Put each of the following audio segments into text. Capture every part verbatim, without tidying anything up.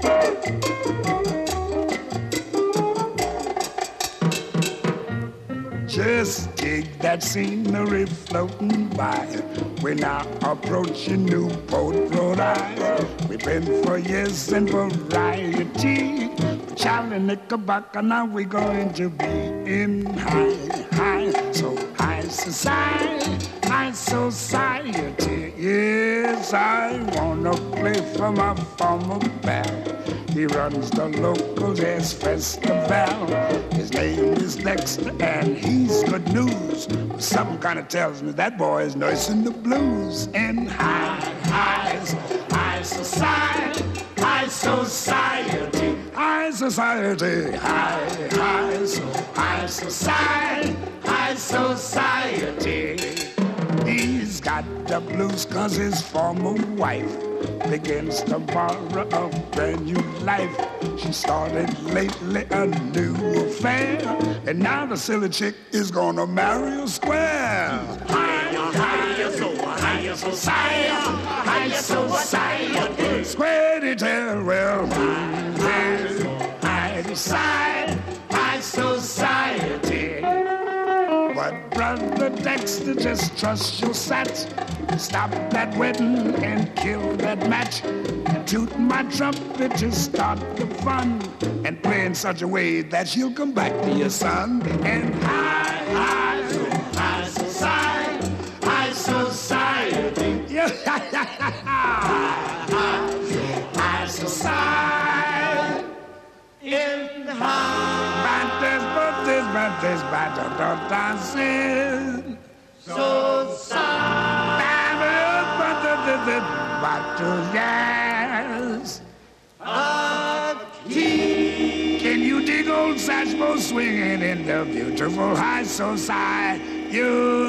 Just dig that scenery floating by. We're now approaching Newport, Rhode Island. We've been for years in variety. Charlie Knickerbocker, now we're going to be in high, high, so high society, high society. Yes, I wanna play for my former pal. He runs the local jazz festival. His name is Dexter and he's good news. Something kind of tells me that boy is nursing the blues. In high, high, high society, high society, high society, high, high, so high society, high society. He's got the blues cause his former wife begins to borrow a brand new life. She started lately a new affair, and now the silly chick is gonna marry a square. Higher, higher, so higher society, higher society. Square tell, well, high, high society, high society. But brother Dexter, just trust your sat. Stop that wedding and kill that match. And toot my trumpet to start the fun. And play in such a way that she'll come back to your son. And high, high, high society, high society. Yeah, high, high, high society. In high. Bantes, bantes, bantes, bantes, dancing. So sad. Bantes, yes. Can you dig old Satchmo swinging in the beautiful high society?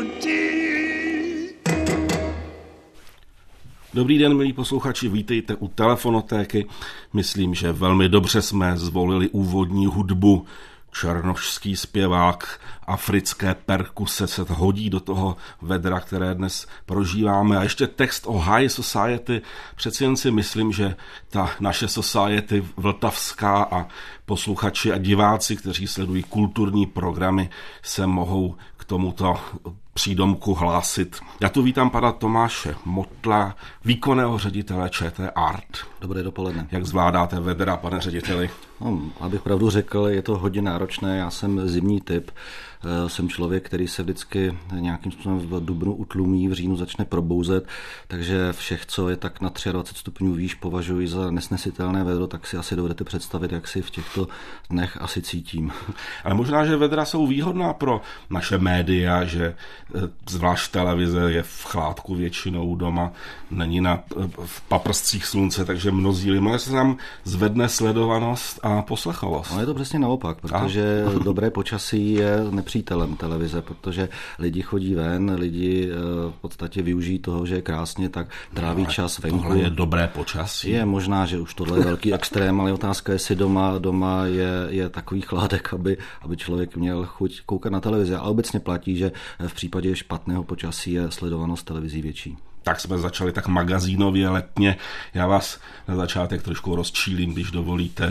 Dobrý den, milí posluchači, vítejte u Telefonotéky. Myslím, že velmi dobře jsme zvolili úvodní hudbu. Černošský zpěvák, africké perkuse se hodí do toho vedra, které dnes prožíváme. A ještě text o High Society. Přeci jen si myslím, že ta naše society vltavská a posluchači a diváci, kteří sledují kulturní programy, se mohou k tomuto přídomku hlásit. Já tu vítám pana Tomáše Motla, výkonného ředitele ČT Art. Dobré dopoledne. Jak zvládáte vedra, pane řediteli? No, abych pravdu řekl, je to hodně náročné, já jsem zimní typ. Jsem člověk, který se vždycky nějakým způsobem v dubnu utlumí, v říjnu začne probouzet, takže všech, co je tak na dvacet tři stupňů výš, považuji za nesnesitelné vedro, tak si asi dovedete představit, jak si v těchto dnech asi cítím. Ale možná, že vedra jsou výhodná pro naše média, že zvlášť televize je v chládku většinou doma, není na, v paprscích slunce, takže mnozí lidé se nám zvedne sledovanost a poslechovost. No je to přesně naopak, protože a? dobré počasí je přítelem televize, protože lidi chodí ven, lidi v podstatě využijí toho, že je krásně, tak tráví no, čas venku. Tohle je dobré počasí. Je možná, že už tohle je velký extrém, ale otázka je, jestli doma, doma je, je takový chládek, aby, aby člověk měl chuť koukat na televizi. A obecně platí, že v případě špatného počasí je sledovanost televizí větší. Tak jsme začali tak magazínově letně. Já vás na začátek trošku rozčílím, když dovolíte.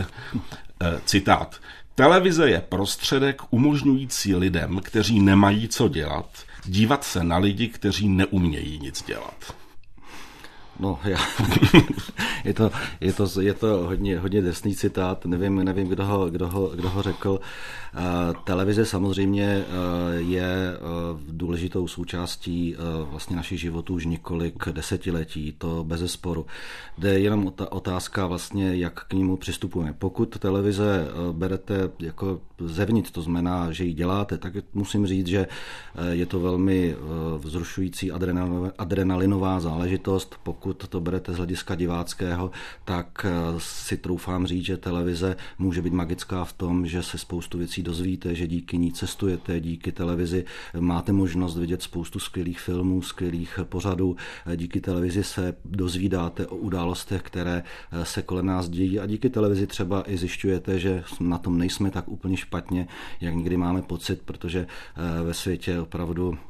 Citát. Televize je prostředek umožňující lidem, kteří nemají co dělat, dívat se na lidi, kteří neumějí nic dělat. No, já, je to, je to, je to hodně, hodně drsný citát, nevím, nevím kdo, ho, kdo, ho, kdo ho řekl. Televize samozřejmě je důležitou součástí vlastně našich životů už několik desetiletí, to bezesporu. Jde jenom otázka vlastně, jak k němu přistupujeme. Pokud televize berete jako zevnitř, to znamená, že ji děláte, tak musím říct, že je to velmi vzrušující adrenalinová záležitost. Pokud to berete z hlediska diváckého, tak si troufám říct, že televize může být magická v tom, že se spoustu věcí dozvíte, že díky ní cestujete, díky televizi máte možnost vidět spoustu skvělých filmů, skvělých pořadů, díky televizi se dozvídáte o událostech, které se kolem nás dějí a díky televizi třeba i zjišťujete, že na tom nejsme tak úplně špatně, jak někdy máme pocit, protože ve světě opravdu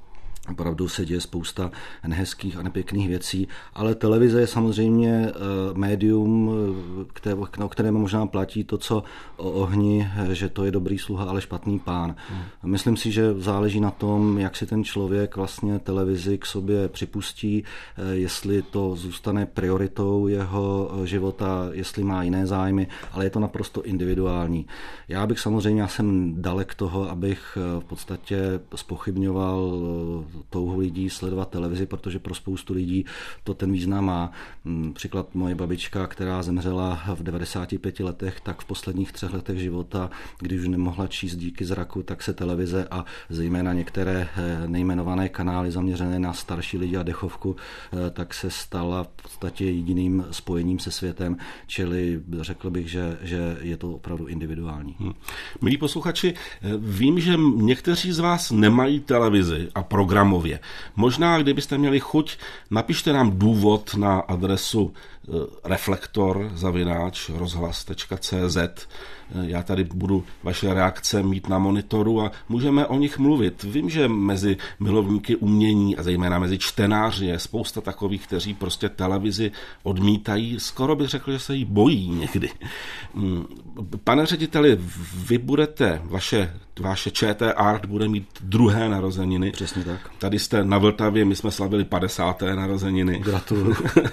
Opravdu se děje spousta nehezkých a nepěkných věcí, ale televize je samozřejmě médium, které, o kterém možná platí to, co o ohni, že to je dobrý sluha, ale špatný pán. Hmm. Myslím si, že záleží na tom, jak si ten člověk vlastně televizi k sobě připustí, jestli to zůstane prioritou jeho života, jestli má jiné zájmy, ale je to naprosto individuální. Já bych samozřejmě, já jsem dalek toho, abych v podstatě zpochybňoval touhu lidí sledovat televizi, protože pro spoustu lidí to ten význam má. Příklad moje babička, která zemřela v devadesáti pěti letech, tak v posledních třech letech života, když už nemohla číst díky zraku, tak se televize a zejména některé nejmenované kanály zaměřené na starší lidi a dechovku, tak se stala v podstatě jediným spojením se světem, čili řekl bych, že, že je to opravdu individuální. Hmm. Milí posluchači, vím, že někteří z vás nemají televizi a programově. Možná, kdybyste měli chuť, napište nám důvod na adresu reflektor zavináč rozhlas tečka cé zet. Já tady budu vaše reakce mít na monitoru a můžeme o nich mluvit. Vím, že mezi milovníky umění a zejména mezi čtenáři je spousta takových, kteří prostě televizi odmítají. Skoro bych řekl, že se jí bojí někdy. Pane řediteli, vy budete, vaše, vaše ČT Art bude mít druhé narozeniny. Přesně tak. Tady jste na Vltavě, my jsme slavili padesáté narozeniny. Gratuluju.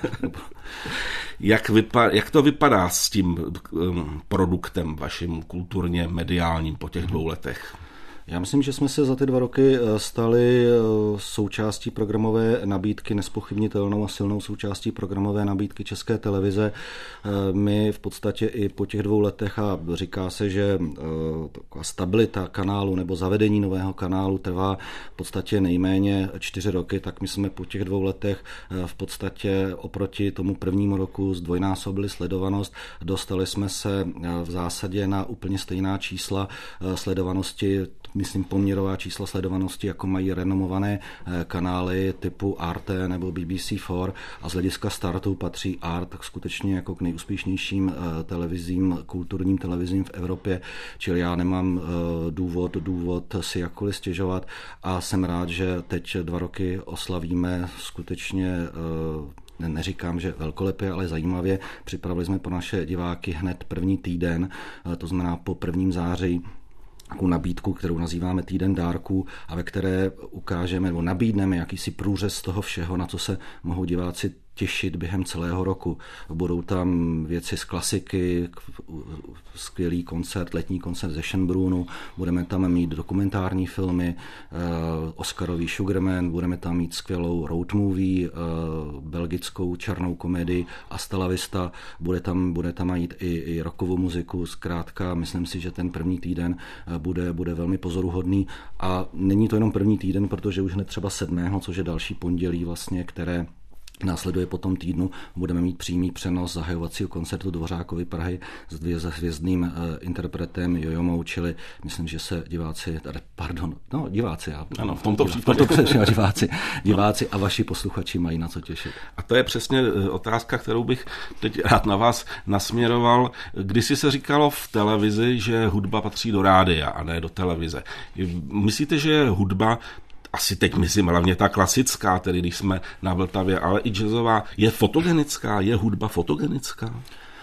Jak, vypa- jak to vypadá s tím um, produktem vaším kulturně mediálním po těch dvou letech? Já myslím, že jsme se za ty dva roky stali součástí programové nabídky, nespochybnitelnou a silnou součástí programové nabídky České televize. My v podstatě i po těch dvou letech, a říká se, že taková stabilita kanálu nebo zavedení nového kanálu trvá v podstatě nejméně čtyři roky, tak my jsme po těch dvou letech v podstatě oproti tomu prvnímu roku zdvojnásobili sledovanost. Dostali jsme se v zásadě na úplně stejná čísla sledovanosti, myslím poměrová čísla sledovanosti, jako mají renomované kanály typu Arte nebo B B C čtyři, a z hlediska startu patří Art skutečně jako k nejúspěšnějším televizím, kulturním televizím v Evropě, čili já nemám důvod, důvod si jakkoliv stěžovat a jsem rád, že teď dva roky oslavíme skutečně, neříkám, že velkolepě, ale zajímavě. Připravili jsme pro naše diváky hned první týden, to znamená po prvním září, takovou nabídku, kterou nazýváme Týden dárků a ve které ukážeme nebo nabídneme jakýsi průřez toho všeho, na co se mohou diváci těšit během celého roku. Budou tam věci z klasiky, skvělý koncert, letní koncert ze Schönbrunnu, budeme tam mít dokumentární filmy, Oscarový Sugarman, budeme tam mít skvělou road movie, belgickou černou komedii Hasta la vista, bude tam, bude tam mít i, i rockovou muziku, zkrátka myslím si, že ten první týden bude, bude velmi pozoruhodný a není to jenom první týden, protože už hned třeba sedmého, což je další pondělí vlastně, které následuje po tom týdnu, budeme mít přímý přenos zahajovacího koncertu Dvořákovy Prahy s hvězdným uh, interpretem Jojomou, čili myslím, že se diváci, pardon, no diváci, já, ano, v tomto případě. diváci, diváci a vaši posluchači mají na co těšit. A to je přesně otázka, kterou bych teď rád na vás nasměroval. Kdysi se říkalo v televizi, že hudba patří do rádia a ne do televize. Myslíte, že hudba, asi teď myslím hlavně ta klasická, tedy když jsme na Vltavě, ale i jazzová, je fotogenická, je hudba fotogenická?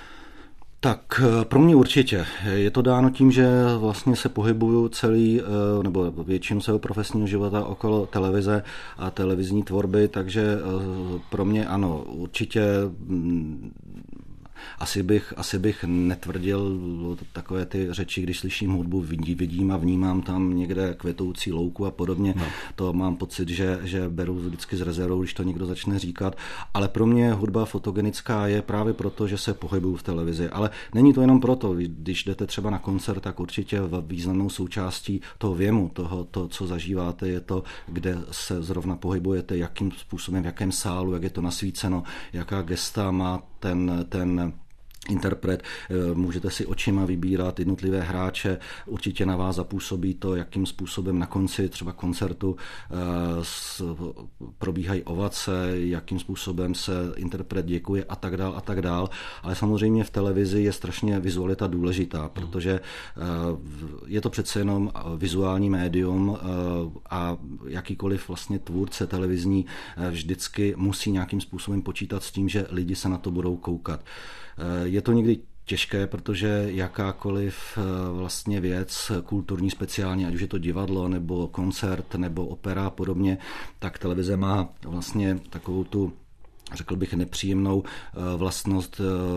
Tak pro mě určitě. Je to dáno tím, že vlastně se pohybuju celý, nebo většinu svého profesního života okolo televize a televizní tvorby, takže pro mě ano, určitě. Asi bych, asi bych netvrdil takové ty řeči, když slyším hudbu, vidí, vidím a vnímám tam někde kvetoucí louku a podobně. No. To mám pocit, že, že beru vždycky z rezervou, když to někdo začne říkat. Ale pro mě hudba fotogenická je právě proto, že se pohybuju v televizi. Ale není to jenom proto. Když jdete třeba na koncert, tak určitě významnou součástí toho věmu, toho, to, co zažíváte, je to, kde se zrovna pohybujete, jakým způsobem, v jakém sálu, jak je to nasvíceno, jaká gesta má ten, ten interpret, můžete si očima vybírat jednotlivé hráče, určitě na vás zapůsobí to, jakým způsobem na konci třeba koncertu probíhají ovace, jakým způsobem se interpret děkuje a tak dál a tak dál, ale samozřejmě v televizi je strašně vizualita důležitá, protože je to přece jenom vizuální médium a jakýkoliv vlastně tvůrce televizní vždycky musí nějakým způsobem počítat s tím, že lidi se na to budou koukat. Je to někdy těžké, protože jakákoliv vlastně věc kulturní speciálně, ať už je to divadlo, nebo koncert, nebo opera a podobně, tak televize má vlastně takovou tu, řekl bych, nepříjemnou vlastnost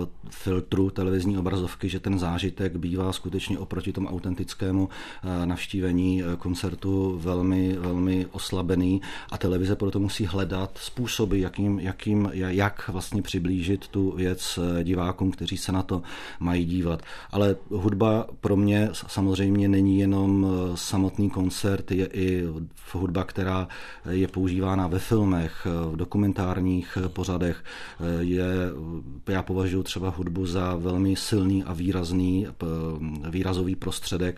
filtru televizní obrazovky, že ten zážitek bývá skutečně oproti tomu autentickému navštívení koncertu velmi, velmi oslabený a televize proto musí hledat způsoby, jakým, jakým, jak vlastně přiblížit tu věc divákům, kteří se na to mají dívat. Ale hudba pro mě samozřejmě není jenom samotný koncert, je i hudba, která je používána ve filmech, v dokumentárních pořadech. Je, já považuji třeba hudbu za velmi silný a výrazný výrazový prostředek,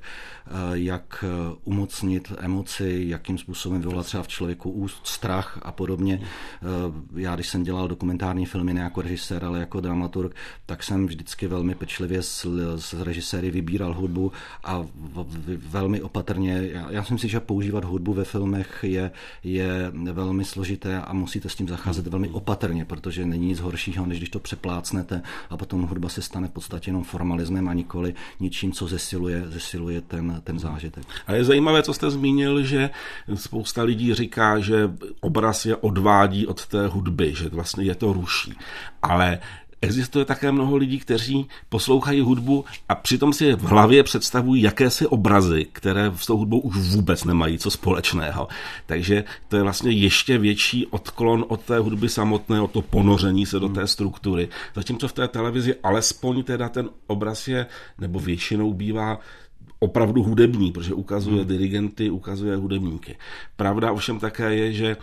jak umocnit emoci, jakým způsobem vyvolat třeba v člověku strach a podobně. Já, když jsem dělal dokumentární filmy ne jako režisér, ale jako dramaturg, tak jsem vždycky velmi pečlivě s, s režiséry vybíral hudbu a velmi opatrně. Já, já si myslím, že používat hudbu ve filmech je, je velmi složité a musíte s tím zacházet velmi opatrně, protože není nic horšího, než když to přeplácnete a potom hudba se stane v podstatě jenom formalismem a nikoli ničím, co zesiluje, zesiluje ten, ten zážitek. A je zajímavé, co jste zmínil, že spousta lidí říká, že obraz je odvádí od té hudby, že vlastně je to ruší. Ale existuje také mnoho lidí, kteří poslouchají hudbu a přitom si v hlavě představují jakési obrazy, které s tou hudbou už vůbec nemají co společného. Takže to je vlastně ještě větší odklon od té hudby samotné, od to ponoření se do té struktury. Zatímco v té televizi alespoň teda ten obraz je, nebo většinou bývá opravdu hudební, protože ukazuje hmm. dirigenty, ukazuje hudebníky. Pravda ovšem také je, že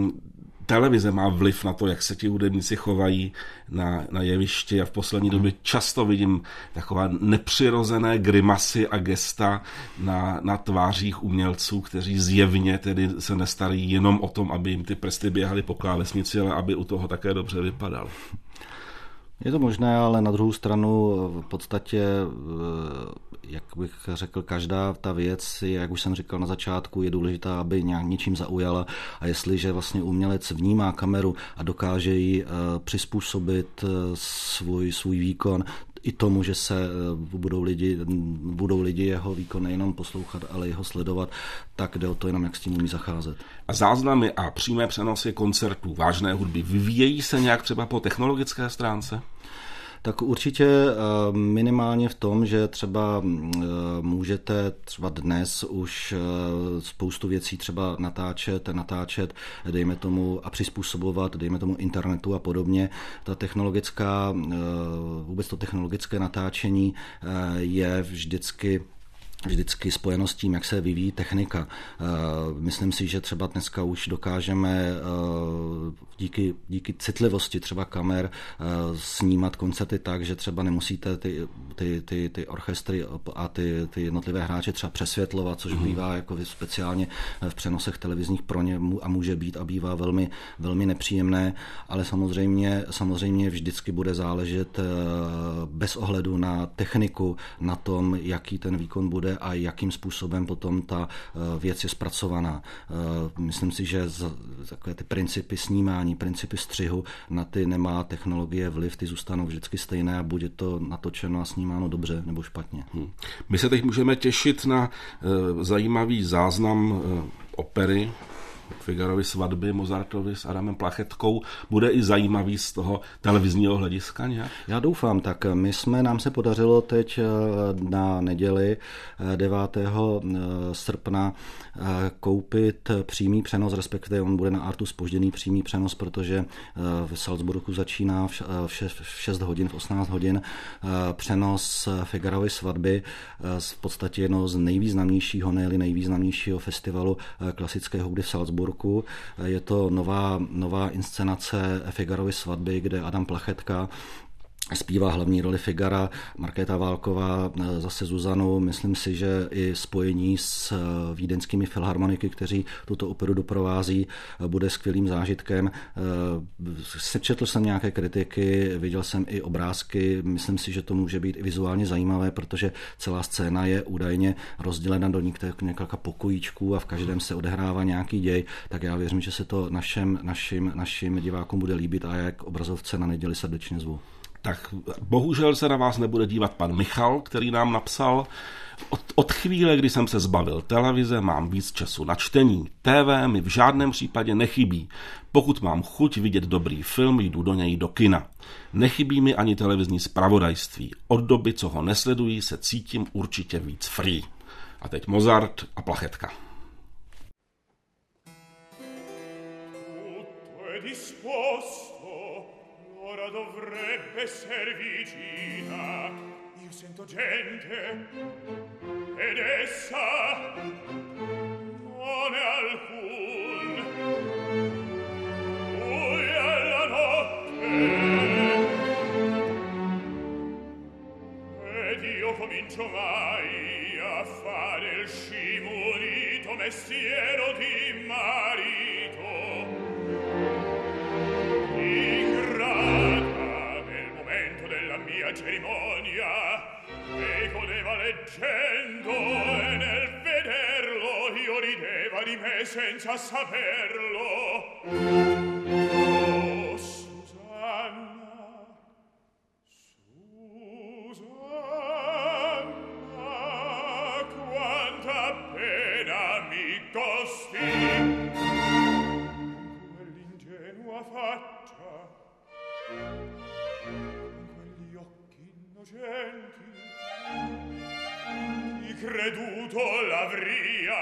televize má vliv na to, jak se ti hudebníci chovají na, na jevišti a v poslední hmm. době často vidím taková nepřirozené grimasy a gesta na, na tvářích umělců, kteří zjevně tedy se nestarají jenom o tom, aby jim ty prsty běhaly po klávesnici, ale aby u toho také dobře vypadal. Je to možné, ale na druhou stranu v podstatě, jak bych řekl, každá ta věc, jak už jsem říkal na začátku, je důležitá, aby nějak něčím zaujala a jestliže vlastně umělec vnímá kameru a dokáže ji přizpůsobit svůj, svůj výkon i tomu, že se budou lidi, budou lidi jeho výkon nejenom poslouchat, ale jeho sledovat, tak jde o to jenom, jak s tím umí zacházet. A záznamy a přímé přenosy koncertů, vážné hudby, vyvíjejí se nějak třeba po technologické stránce? Tak určitě minimálně v tom, že třeba můžete třeba dnes už spoustu věcí třeba natáčet, natáčet, dejme tomu, a přizpůsobovat, dejme tomu internetu a podobně. Ta technologická, vůbec to technologické natáčení je vždycky vždycky spojeno s tím, jak se vyvíjí technika. Myslím si, že třeba dneska už dokážeme díky, díky citlivosti třeba kamer snímat koncerty tak, že třeba nemusíte ty, ty, ty, ty orchestry a ty, ty jednotlivé hráče třeba přesvětlovat, což bývá jako speciálně v přenosech televizních pro ně a může být a bývá velmi, velmi nepříjemné, ale samozřejmě, samozřejmě vždycky bude záležet bez ohledu na techniku, na tom, jaký ten výkon bude a jakým způsobem potom ta věc je zpracovaná. Myslím si, že takové ty principy snímání, principy střihu, na ty nemá technologie vliv, ty zůstanou vždycky stejné a bude to natočeno a snímáno dobře nebo špatně. Hmm. My se teď můžeme těšit na uh, zajímavý záznam uh, opery Figarovy svatby Mozartovi s Adamem Plachetkou. Bude i zajímavý z toho televizního hlediska nějak? Já doufám, tak my jsme, nám se podařilo teď na neděli devátého srpna koupit přímý přenos, respektive on bude na Artu zpožděný přímý přenos, protože v Salzburgu začíná v šest hodin, v osmnáct hodin přenos Figarovy svatby v podstatě jednoho z nejvýznamnějšího, ne-li nejvýznamnějšího festivalu klasické hudby v Salzburgu. Je to nová, nová inscenace Figarovy svatby, kde Adam Plachetka zpívá hlavní roli Figara, Markéta Válková zase Zuzanu. Myslím si, že i spojení s vídeňskými filharmoniky, kteří tuto operu doprovází, bude skvělým zážitkem. Sečetl jsem nějaké kritiky, viděl jsem i obrázky, myslím si, že to může být i vizuálně zajímavé, protože celá scéna je údajně rozdělena do několika pokojíčků a v každém se odehrává nějaký děj, tak já věřím, že se to našem, našim, našim divákům bude líbit a jak obrazovce na neděli srdečně zvu. Tak bohužel se na vás nebude dívat pan Michal, který nám napsal: od, od chvíle, kdy jsem se zbavil televize, mám víc času na čtení. T V mi v žádném případě nechybí. Pokud mám chuť vidět dobrý film, jdu do něj do kina. Nechybí mi ani televizní zpravodajství. Od doby, co ho nesledují, se cítím určitě víc free. A teď Mozart a Plachetka. Ora dovrebbe esser vicina, io sento gente, ed essa non è alcun. Ui alla notte, ed io comincio mai a fare il scimunito mestiero di marito. Mia cerimonia e godeva leggendo e nel vederlo io rideva di me senza saperlo. Oh, Susanna, Susanna, quanta pena mi costi quell'ingenua faccia, chi creduto l'avria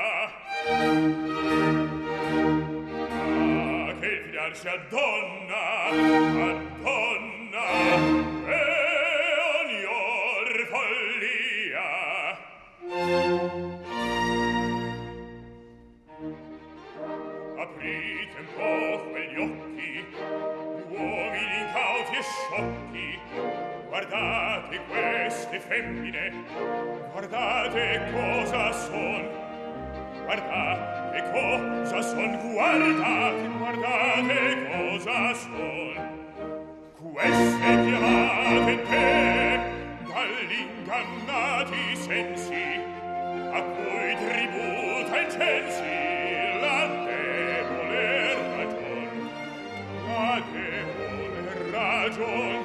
ah, che il fidarsi a donna a donna è ogni or follia. Aprite un po' quegli occhi, uomini incauti e sciocchi, guardate queste femmine, guardate cosa son, guardate cosa son, guardate, guardate cosa son. Queste chiamate te dall'ingannati sensi, a cui tributa incensi la debole ragion, la debole ragion.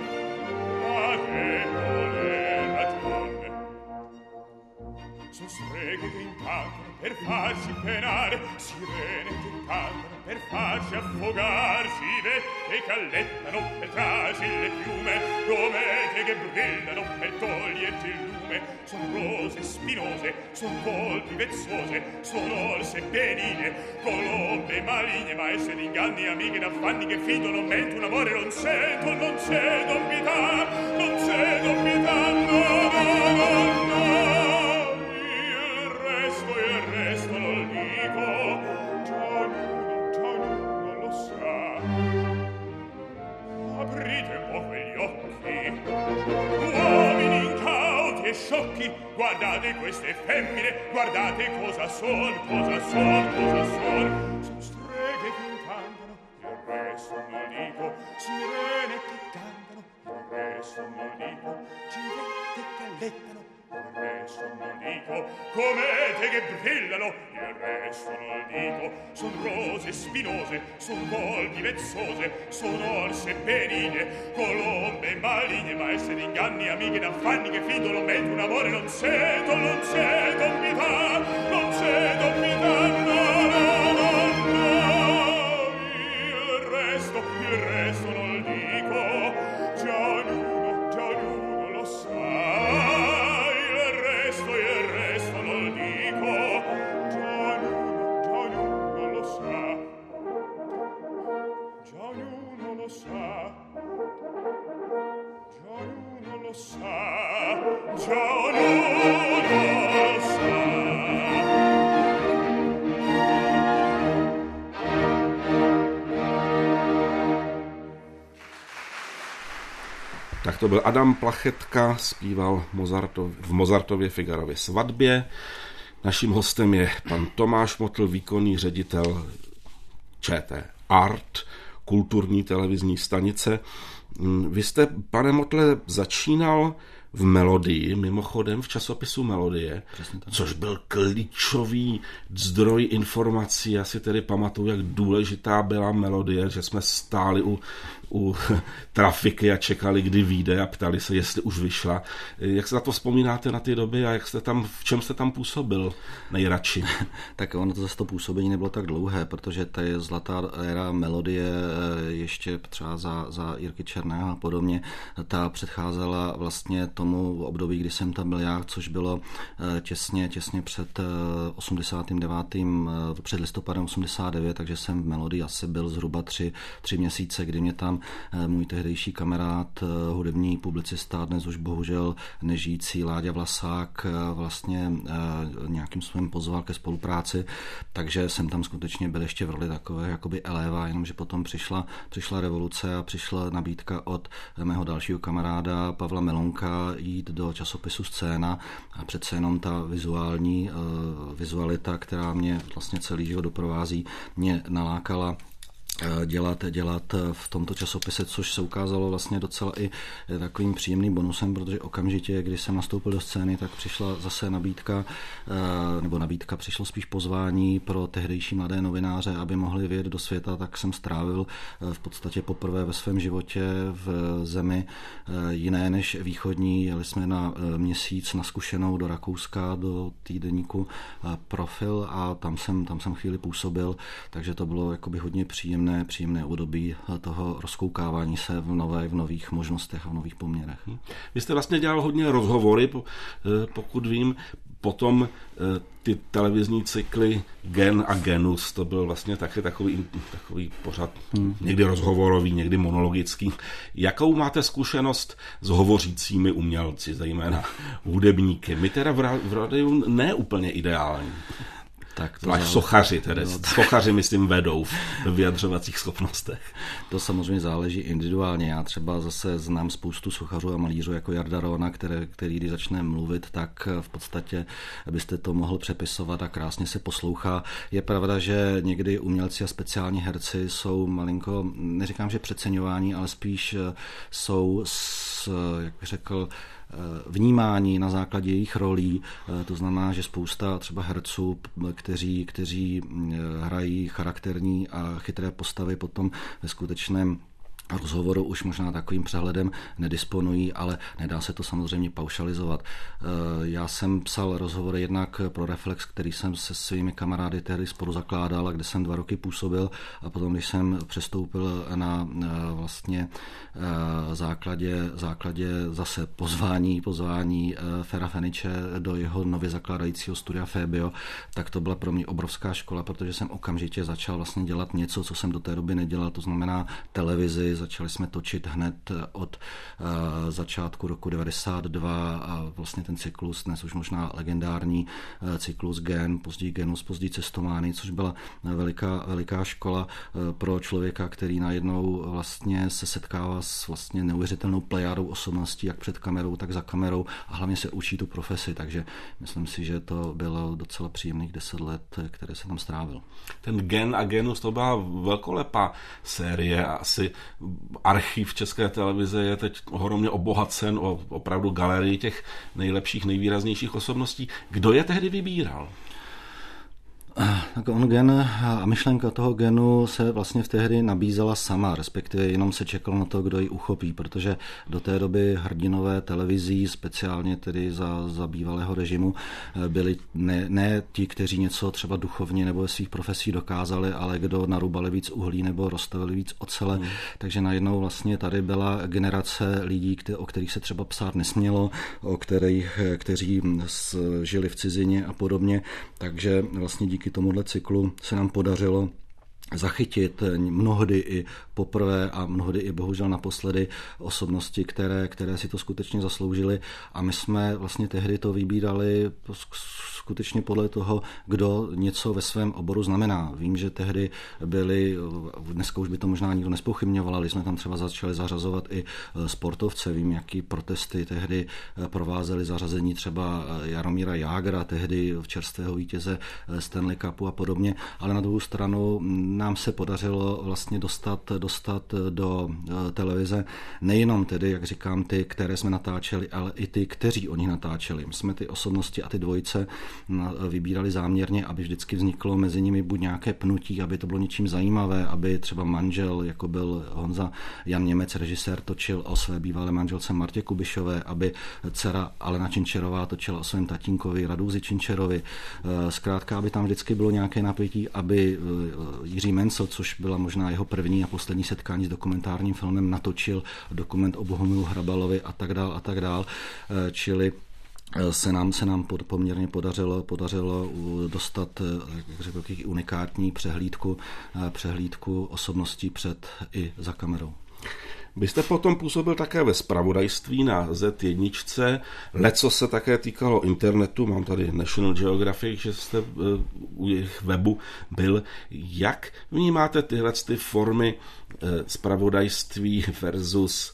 Son streghe che incantano per farsi penare, sirene che cantano per farsi affogarsi, vette che allettano per trarsi le piume, comete che brillano per toglierti il lume. Son rose spinose, son volpi vezzose, son orse benine, colombe maligne, maestre d'inganni, amiche d'affanni che fingono mente un amore non sento, non sento pietà, non sento pietà, no, no, no, no. Il resto non dico, già ognuno, già ognuno lo sa. Aprite un po' quegli occhi, uomini incauti e sciocchi, guardate queste femmine, guardate cosa son, cosa son, cosa son. Son streghe che incantano, il resto non dico, sirene che cantano, il resto non dico, civette che allettano, il resto non dico, comete che brillano, il resto non dico, son rose spinose, son volpi vezzose, son orse benine, colombe maligne, maestre d'inganni, amiche d'affanni che fingono mente un amore non sento, non sento pietà, non sento pietà, no, no, no, no, il resto, il resto non dico, già ognuno, già ognuno lo sa. Tak to byl Adam Plachetka, zpíval Mozartov, v Mozartově Figarově svatbě. Naším hostem je pan Tomáš Motl, výkonný ředitel ČT Art, kulturní televizní stanice. Vy jste, pane Motle, začínal v Melodii, mimochodem v časopisu Melodie, což byl klíčový zdroj informací. Já si tedy pamatuju, jak důležitá byla Melodie, že jsme stáli u, u trafiky a čekali, kdy vyjde a ptali se, jestli už vyšla. Jak se na to vzpomínáte na ty doby a jak jste tam, v čem jste tam působil nejradši? Tak ono to zase to působení nebylo tak dlouhé, protože ta je zlatá éra Melodie ještě třeba za, za Jirky Černého a podobně, ta předcházela vlastně tomu období, kdy jsem tam byl já, což bylo těsně, těsně před osmdesátým devátým před listopadem osmdesát devět, takže jsem v Melodii asi byl zhruba tři, tři měsíce, kdy mě tam můj tehdejší kamarád, hudební publicista, dnes už bohužel nežijící Láďa Vlasák, vlastně nějakým způsobem pozval ke spolupráci, takže jsem tam skutečně byl ještě v roli takové jakoby eléva, jenomže potom přišla, přišla revoluce a přišla nabídka od mého dalšího kamaráda Pavla Melonka jít do časopisu Scéna a přece jenom ta vizuální uh, vizualita, která mě vlastně celý život doprovází, mě nalákala dělat, dělat v tomto časopise, což se ukázalo vlastně docela i takovým příjemným bonusem, protože okamžitě, když jsem nastoupil do Scény, tak přišla zase nabídka, nebo nabídka, přišlo spíš pozvání pro tehdejší mladé novináře, aby mohli vyjet do světa, tak jsem strávil v podstatě poprvé ve svém životě v zemi jiné než východní. Jeli jsme na měsíc na zkušenou do Rakouska, do týdeníku Profil a tam jsem, tam jsem chvíli působil, takže to bylo jakoby hodně příjemné příjemné období toho rozkoukávání se v nové, v nových možnostech a v nových poměrech. Vy jste vlastně dělal hodně rozhovory, pokud vím, potom ty televizní cykly Gen a Genus, to byl vlastně taky takový, takový pořad, hmm. někdy rozhovorový, někdy monologický. Jakou máte zkušenost s hovořícími umělci, zejména hudebníky? My teda v rádiu ne úplně ideální. Tak to až sochaři, tedy. No, sochaři, myslím, vedou v vyjadřovacích schopnostech. To samozřejmě záleží individuálně. Já třeba zase znám spoustu sochařů a malířů jako Jarda Rona, které, který když začne mluvit, tak v podstatě byste to mohl přepisovat a krásně se poslouchá. Je pravda, že někdy umělci a speciální herci jsou malinko, neříkám, že přeceňování, ale spíš jsou, s, jak bych řekl, vnímání na základě jejich rolí. To znamená, že spousta třeba herců, kteří, kteří hrají charakterní a chytré postavy, potom ve skutečném rozhovoru už možná takovým přehledem nedisponují, ale nedá se to samozřejmě paušalizovat. Já jsem psal rozhovory jednak pro Reflex, který jsem se svými kamarády tehdy spolu zakládal a kde jsem dva roky působil a potom, když jsem přestoupil na vlastně základě, základě zase pozvání, pozvání Fera Feniče do jeho nově zakládajícího studia Fébio, tak to byla pro mě obrovská škola, protože jsem okamžitě začal vlastně dělat něco, co jsem do té doby nedělal, to znamená televizi. Začali jsme točit hned od uh, začátku roku devadesát dva a vlastně ten cyklus, dnes už možná legendární uh, cyklus Gen, později Genus, později Cestomány, což byla veliká, veliká škola uh, pro člověka, který najednou vlastně se setkává s vlastně neuvěřitelnou plejádou osobností, jak před kamerou, tak za kamerou a hlavně se učí tu profesi, takže myslím si, že to bylo docela příjemných deset let, které se tam strávil. Ten Gen a Genus, to byla velkolepá série, asi archiv České televize je teď ohromně obohacen o opravdu galerii těch nejlepších, nejvýraznějších osobností. Kdo je tehdy vybíral? Tak on gen a myšlenka toho Genu se vlastně v tehdy nabízela sama, respektive jenom se čekalo na to, kdo ji uchopí, protože do té doby hrdinové televizí, speciálně tedy za, za bývalého režimu, byli ne, ne ti, kteří něco třeba duchovně nebo ve svých profesích dokázali, ale kdo narubali víc uhlí nebo rozstavili víc ocele. Hmm. Takže najednou vlastně tady byla generace lidí, kte, o kterých se třeba psát nesmělo, o kterých, kteří žili v cizině a podobně. Takže vlastně díky tomuhle cyklu se nám podařilo zachytit mnohdy i poprvé a mnohdy i bohužel naposledy osobnosti, které, které si to skutečně zasloužily. A my jsme vlastně tehdy to vybírali skutečně podle toho, kdo něco ve svém oboru znamená. Vím, že tehdy byli, dneska už by to možná nikdo nezpochybňoval, ale jsme tam třeba začali zařazovat i sportovce. Vím, jaký protesty tehdy provázely zařazení třeba Jaromíra Jágra, tehdy v čerstvého vítěze Stanley Cupu a podobně, ale na druhou stranu nám se podařilo vlastně dostat, dostat do televize nejenom tedy, jak říkám, ty, které jsme natáčeli, ale i ty, kteří oni natáčeli. My jsme ty osobnosti a ty dvojice vybírali záměrně, aby vždycky vzniklo mezi nimi buď nějaké pnutí, aby to bylo něčím zajímavé, aby třeba manžel, jako byl Honza Jan Němec, režisér, točil o své bývalé manželce Martě Kubišové, aby dcera Alena Činčerová točila o svém tatínkovi Radouzi Činčerovi. Zkrátka, aby tam vždycky bylo nějaké napětí, aby Jiří Mencel, což byla možná jeho první a poslední setkání s dokumentárním filmem, natočil dokument o Bohumilu Hrabalovi a tak dál a tak dál. Čili se nám, se nám poměrně podařilo, podařilo dostat, jak řekl, unikátní přehlídku, přehlídku osobností před i za kamerou. Vy jste potom působil také ve zpravodajství na zet jedna, leco se také týkalo internetu, mám tady National Geographic, že jste u jejich webu byl. Jak vnímáte tyhle ty formy zpravodajství versus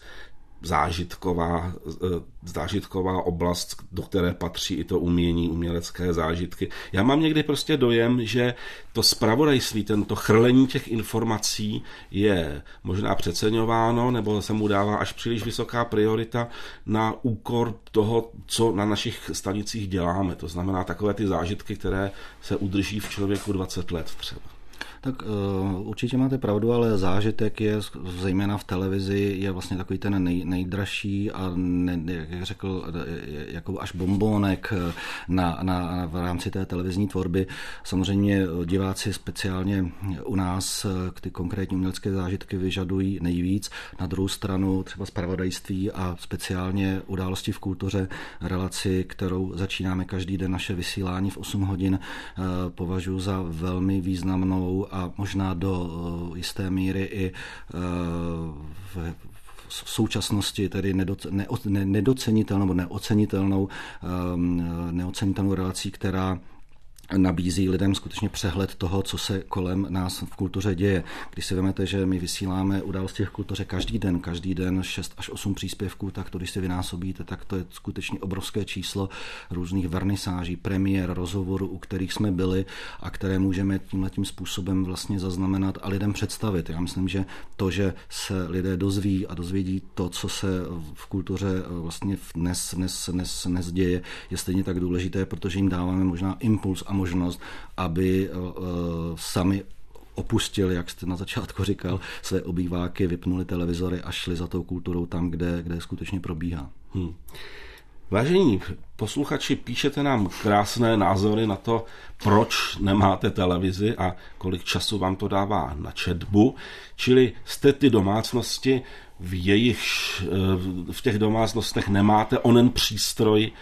zážitková, zážitková oblast, do které patří i to umění, umělecké zážitky. Já mám někdy prostě dojem, že to zpravodajství, tento chrlení těch informací je možná přeceňováno, nebo se mu dává až příliš vysoká priorita na úkor toho, co na našich stanicích děláme. To znamená takové ty zážitky, které se udrží v člověku dvacet let třeba. Tak uh, určitě máte pravdu, ale zážitek je, zejména v televizi, je vlastně takový ten nej, nejdražší a ne, jak řekl, jako až bombónek na, na, v rámci té televizní tvorby. Samozřejmě diváci speciálně u nás ty konkrétní umělecké zážitky vyžadují nejvíc. Na druhou stranu třeba zpravodajství a speciálně události v kultuře, relaci, kterou začínáme každý den naše vysílání v osm hodin, uh, považuji za velmi významnou a možná do jisté míry i v současnosti tedy nedocenitelnou nebo neocenitelnou, neocenitelnou relací, která nabízí lidem skutečně přehled toho, co se kolem nás v kultuře děje. Když si vezmete, že my vysíláme události v kultuře každý den, každý den šest až osm příspěvků, tak to, když si vynásobíte, tak to je skutečně obrovské číslo různých vernisáží, premiér, rozhovorů, u kterých jsme byli a které můžeme tímhletím způsobem vlastně zaznamenat a lidem představit. Já myslím, že to, že se lidé dozví a dozvědí to, co se v kultuře vlastně dnes, dnes, dnes, dnes děje, je stejně tak důležité, protože jim dáváme možná impuls a možnost, aby uh, sami opustili, jak jste na začátku říkal, své obýváky, vypnuli televizory a šli za tou kulturou tam, kde, kde skutečně probíhá. Hmm. Vážení posluchači, píšete nám krásné názory na to, proč nemáte televizi a kolik času vám to dává na četbu, čili jste ty domácnosti, v jejich, v těch domácnostech nemáte onen přístroj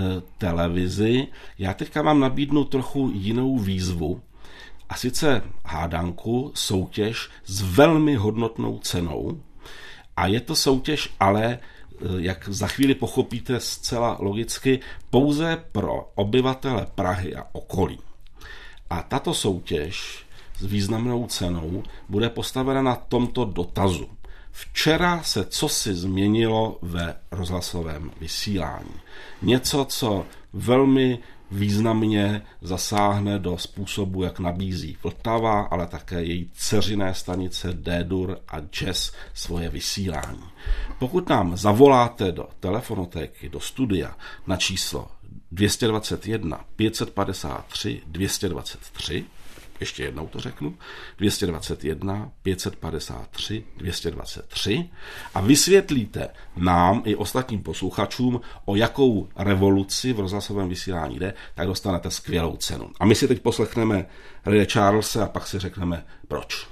televizi. Já teďka vám nabídnu trochu jinou výzvu, a sice hádanku, soutěž s velmi hodnotnou cenou. A je to soutěž ale, jak za chvíli pochopíte zcela logicky, pouze pro obyvatele Prahy a okolí. A tato soutěž s významnou cenou bude postavena na tomto dotazu. Včera se cosi změnilo ve rozhlasovém vysílání. Něco, co velmi významně zasáhne do způsobu, jak nabízí Vltava, ale také její dceřiné stanice D-Dur a Jazz svoje vysílání. Pokud nám zavoláte do telefonotéky, do studia na číslo dvě stě dvacet jedna pět set padesát tři dvě stě dvacet tři, ještě jednou to řeknu, dvě stě dvacet jedna pět set padesát tři dvě stě dvacet tři a vysvětlíte nám i ostatním posluchačům, o jakou revoluci v rozhlasovém vysílání jde, tak dostanete skvělou cenu. A my si teď poslechneme Raye Charlese a pak si řekneme proč.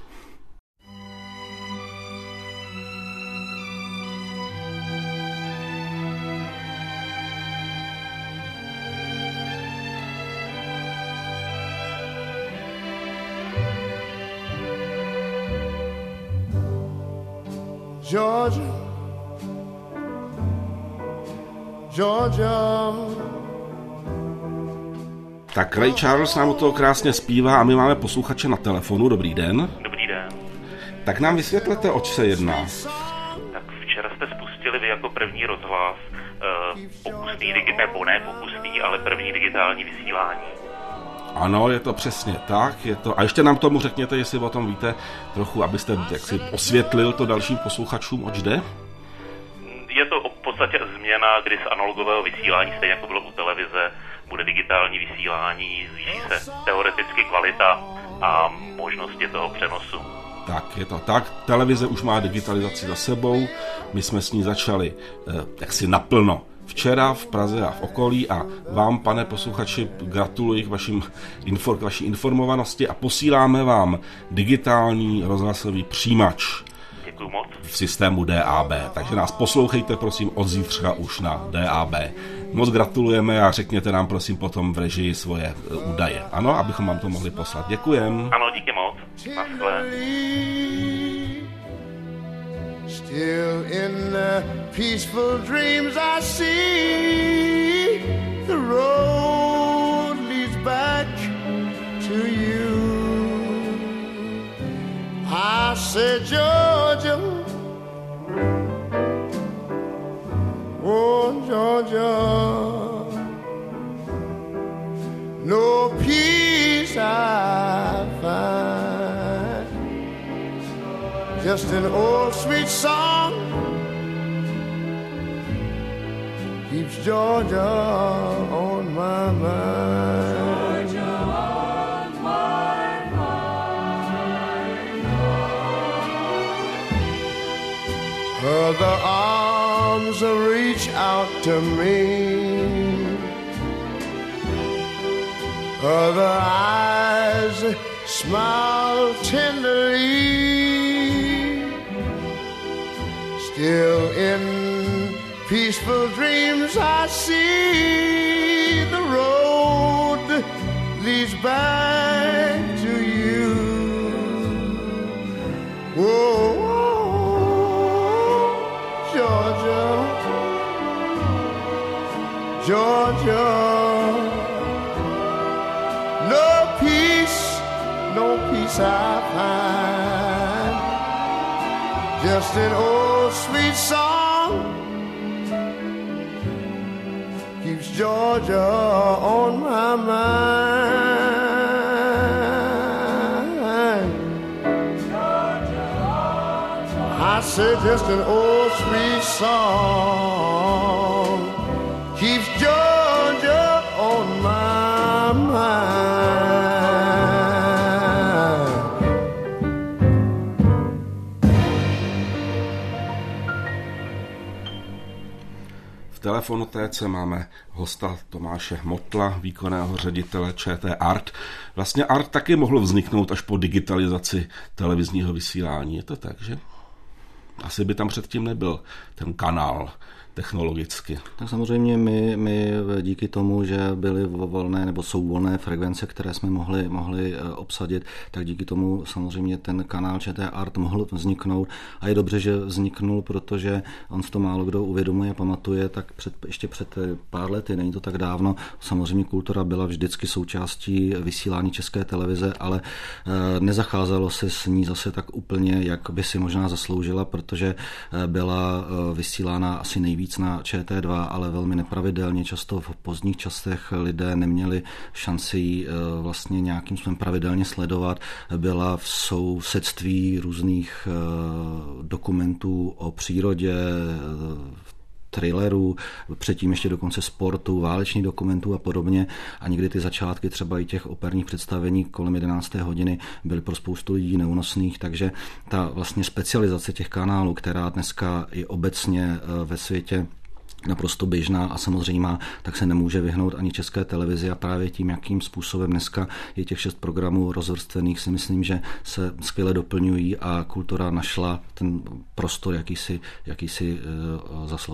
Georgia, Georgia. Tak Ray Charles nám to krásně zpívá a my máme posluchače na telefonu. Dobrý den. Dobrý den. Tak nám vysvětlete, oč se jedná. Tak včera jste spustili vy jako první rozhlas uh, pokusný, nebo ne pokusný, ale první digitální vysílání. Ano, je to přesně tak. Je to... A ještě nám tomu řekněte, jestli o tom víte trochu, abyste jaksi osvětlil to dalším posluchačům, oč jde? Je to v podstatě změna, kdy z analogového vysílání, stejně jako bylo u televize, bude digitální vysílání, zvýší se teoreticky kvalita a možnosti toho přenosu. Tak, je to tak. Televize už má digitalizaci za sebou. My jsme s ní začali eh, jaksi naplno včera v Praze a v okolí a vám, pane posluchači, gratuluji k, vašim, k vaší informovanosti a posíláme vám digitální rozhlasový přijímač. Děkuju moc. V systému D A B. Takže nás poslouchejte, prosím, od zítřka už na D A B. Moc gratulujeme a řekněte nám, prosím, potom v režii svoje údaje. Ano, abychom vám to mohli poslat. Děkujem. Ano, díky moc. Naschle. Still in the peaceful dreams I see the road leads back to you. I said, Georgia, oh Georgia, no peace I find, just an old sweet song keeps Georgia on my mind. Georgia on my mind. Her the arms reach out to me, her the eyes smile tenderly. Still in peaceful dreams I see the road leads back to you. Whoa, Georgia, Georgia, no peace, no peace I find, just an old sweet song keeps Georgia on my mind. Georgia on my I said just an old sweet song keeps Georgia on my mind. V telefonotéce máme hosta Tomáše Motla, výkonného ředitele ČT Art. Vlastně Art taky mohl vzniknout až po digitalizaci televizního vysílání. Je to tak, že? Asi by tam předtím nebyl ten kanál technologicky. Tak samozřejmě my, my díky tomu, že byly volné nebo jsou volné frekvence, které jsme mohli, mohli obsadit, tak díky tomu samozřejmě ten kanál ČT Art mohl vzniknout a je dobře, že vzniknul, protože on si to málo kdo uvědomuje a pamatuje, tak před, ještě před pár lety, není to tak dávno, samozřejmě kultura byla vždycky součástí vysílání České televize, ale nezacházelo se s ní zase tak úplně, jak by si možná zasloužila, protože byla vysílána asi nejvíc na ČT dva, ale velmi nepravidelně, často v pozdních časech lidé neměli šanci ji vlastně nějakým způsobem pravidelně sledovat. Byla v sousedství různých dokumentů o přírodě, thrillerů, předtím ještě dokonce sportu, válečných dokumentů a podobně. A někdy ty začátky třeba i těch operních představení kolem jedenácté hodiny byly pro spoustu lidí neúnosných, takže ta vlastně specializace těch kanálů, která dneska i obecně ve světě naprosto běžná a samozřejmá, tak se nemůže vyhnout ani České televizi a právě tím, jakým způsobem dneska je těch šest programů rozvrstvených, si myslím, že se skvěle doplňují a kultura našla ten prostor, jaký si, jaký si uh, zaslouží.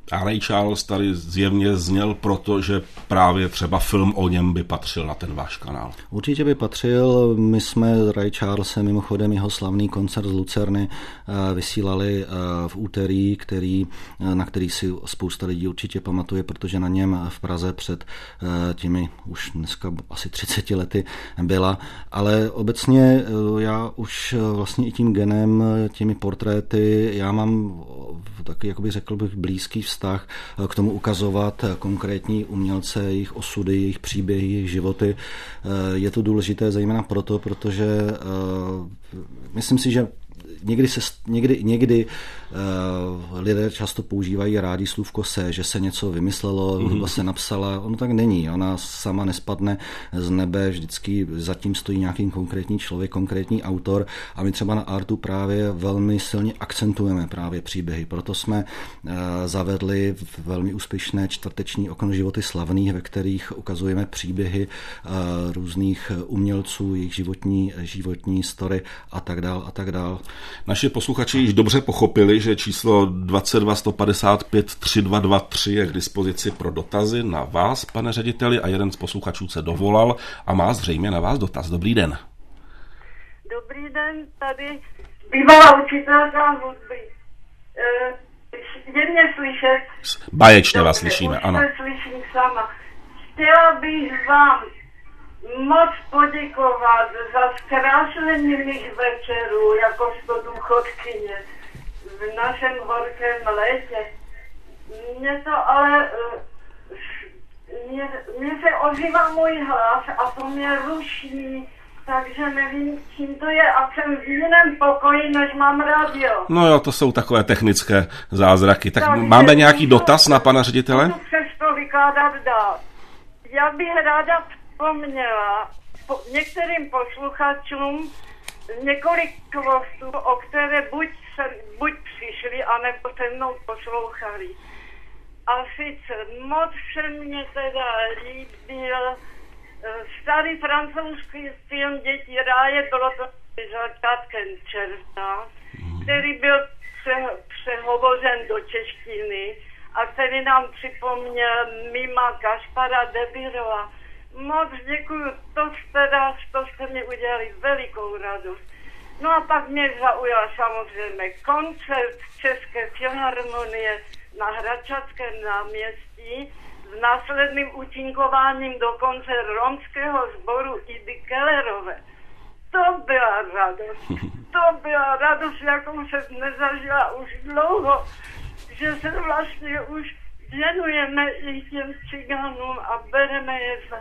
A Ray Charles tady zjevně zněl proto, že právě třeba film o něm by patřil na ten váš kanál. Určitě by patřil. My jsme s Ray Charlesem, mimochodem jeho slavný koncert z Lucerny, vysílali v úterý, který, na který si spousta lidí určitě pamatuje, protože na něm v Praze před těmi už dneska asi třiceti lety byla. Ale obecně já už vlastně i tím genem, těmi portréty, já mám taky, jak bych řekl bych, blízký vztah k tomu ukazovat konkrétní umělce, jejich osudy, jejich příběhy, jejich životy. Je to důležité zejména proto, protože myslím si, že Někdy, se, někdy, někdy uh, lidé často používají rádi slůvko se, že se něco vymyslelo, mm-hmm. hudba se napsala. Ono tak není. Ona sama nespadne z nebe, vždycky zatím stojí nějaký konkrétní člověk, konkrétní autor a my třeba na Artu právě velmi silně akcentujeme právě příběhy. Proto jsme uh, zavedli velmi úspěšné čtvrteční okno životy slavných, ve kterých ukazujeme příběhy uh, různých umělců, jejich životní, životní story a tak dál a tak dál. Naši posluchači již dobře pochopili, že číslo dvacet dva sto padesát pět tři dva dva tři je k dispozici pro dotazy na vás, pane řediteli, a jeden z posluchačů se dovolal a má zřejmě na vás dotaz. Dobrý den. Dobrý den, tady bývalá učitelka hudby. Je mě slyšet? Báječně vás slyšíme, ano. Už se slyším sama. Chtěla bych vám moc poděkovat za zkrášlení mých večerů jakožto důchodkyně v našem horkém létě. Mě to ale, mě, mě se ozývá můj hlas a to mě ruší, takže nevím, čím to je a jsem v jiném pokoji, než mám rádio. No jo, to jsou takové technické zázraky. Tak takže máme nějaký dotaz na pana ředitele? Můžu přesto vykládat dál. Já bych ráda vzpomněla po některým posluchačům několik kvostů, o které buď, se, buď přišli, anebo se mnou poslouchali. A sice moc se mně teda líbil starý francouzský film Děti ráje, bylo to začátkem června, který byl pře, přehovořen do češtiny a který nám připomněl mima Kašpara de Birova. Moc děkuju, to jste, to jste mi udělali velikou radost. No a pak mě zaujal samozřejmě koncert České filharmonie na Hradčanském náměstí s následným účinkováním dokonce romského sboru Idy Kellerové. To byla radost. To byla radost, jakou jsem nezažila už dlouho, že se vlastně už věnujeme i těm cigánům a bereme je za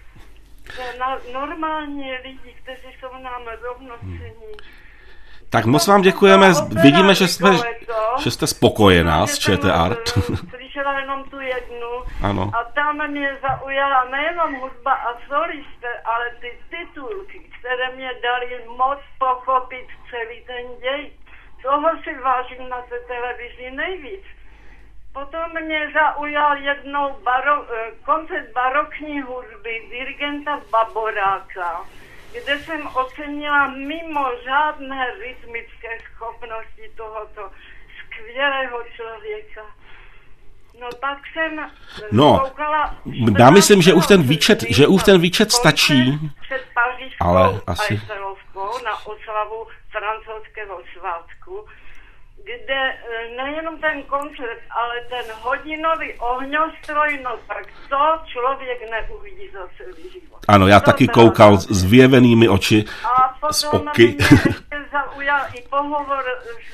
na normální lidi, kteří jsou nám rovnocenní. Tak moc vám děkujeme, vidíme, že jsme, že jste spokojená s ČT Art. Slyšela jenom tu jednu ano. A tam mě zaujala nejenom hudba a solisté, ale ty titulky, které mě dali moc pochopit celý ten děj. Toho si vážím na té televizi nejvíc. Potom mě zaujal jednou baro, koncert barokní hudby dirigenta Baboráka, kde jsem ocenila mimořádné rytmické schopnosti tohoto skvělého člověka. No pak jsem no, koukala... Já myslím, že už ten výčet, že už ten výčet stačí, před Pařížskou ale asi... Eiffelovkou na oslavu francouzského svátku, kde nejenom ten koncert, ale ten hodinový ohňostroj, no tak to člověk neuvidí za celý život. Ano, já to taky koukal s zvěvenými oči, a potom z oky. mě ještě zaujal i pohovor s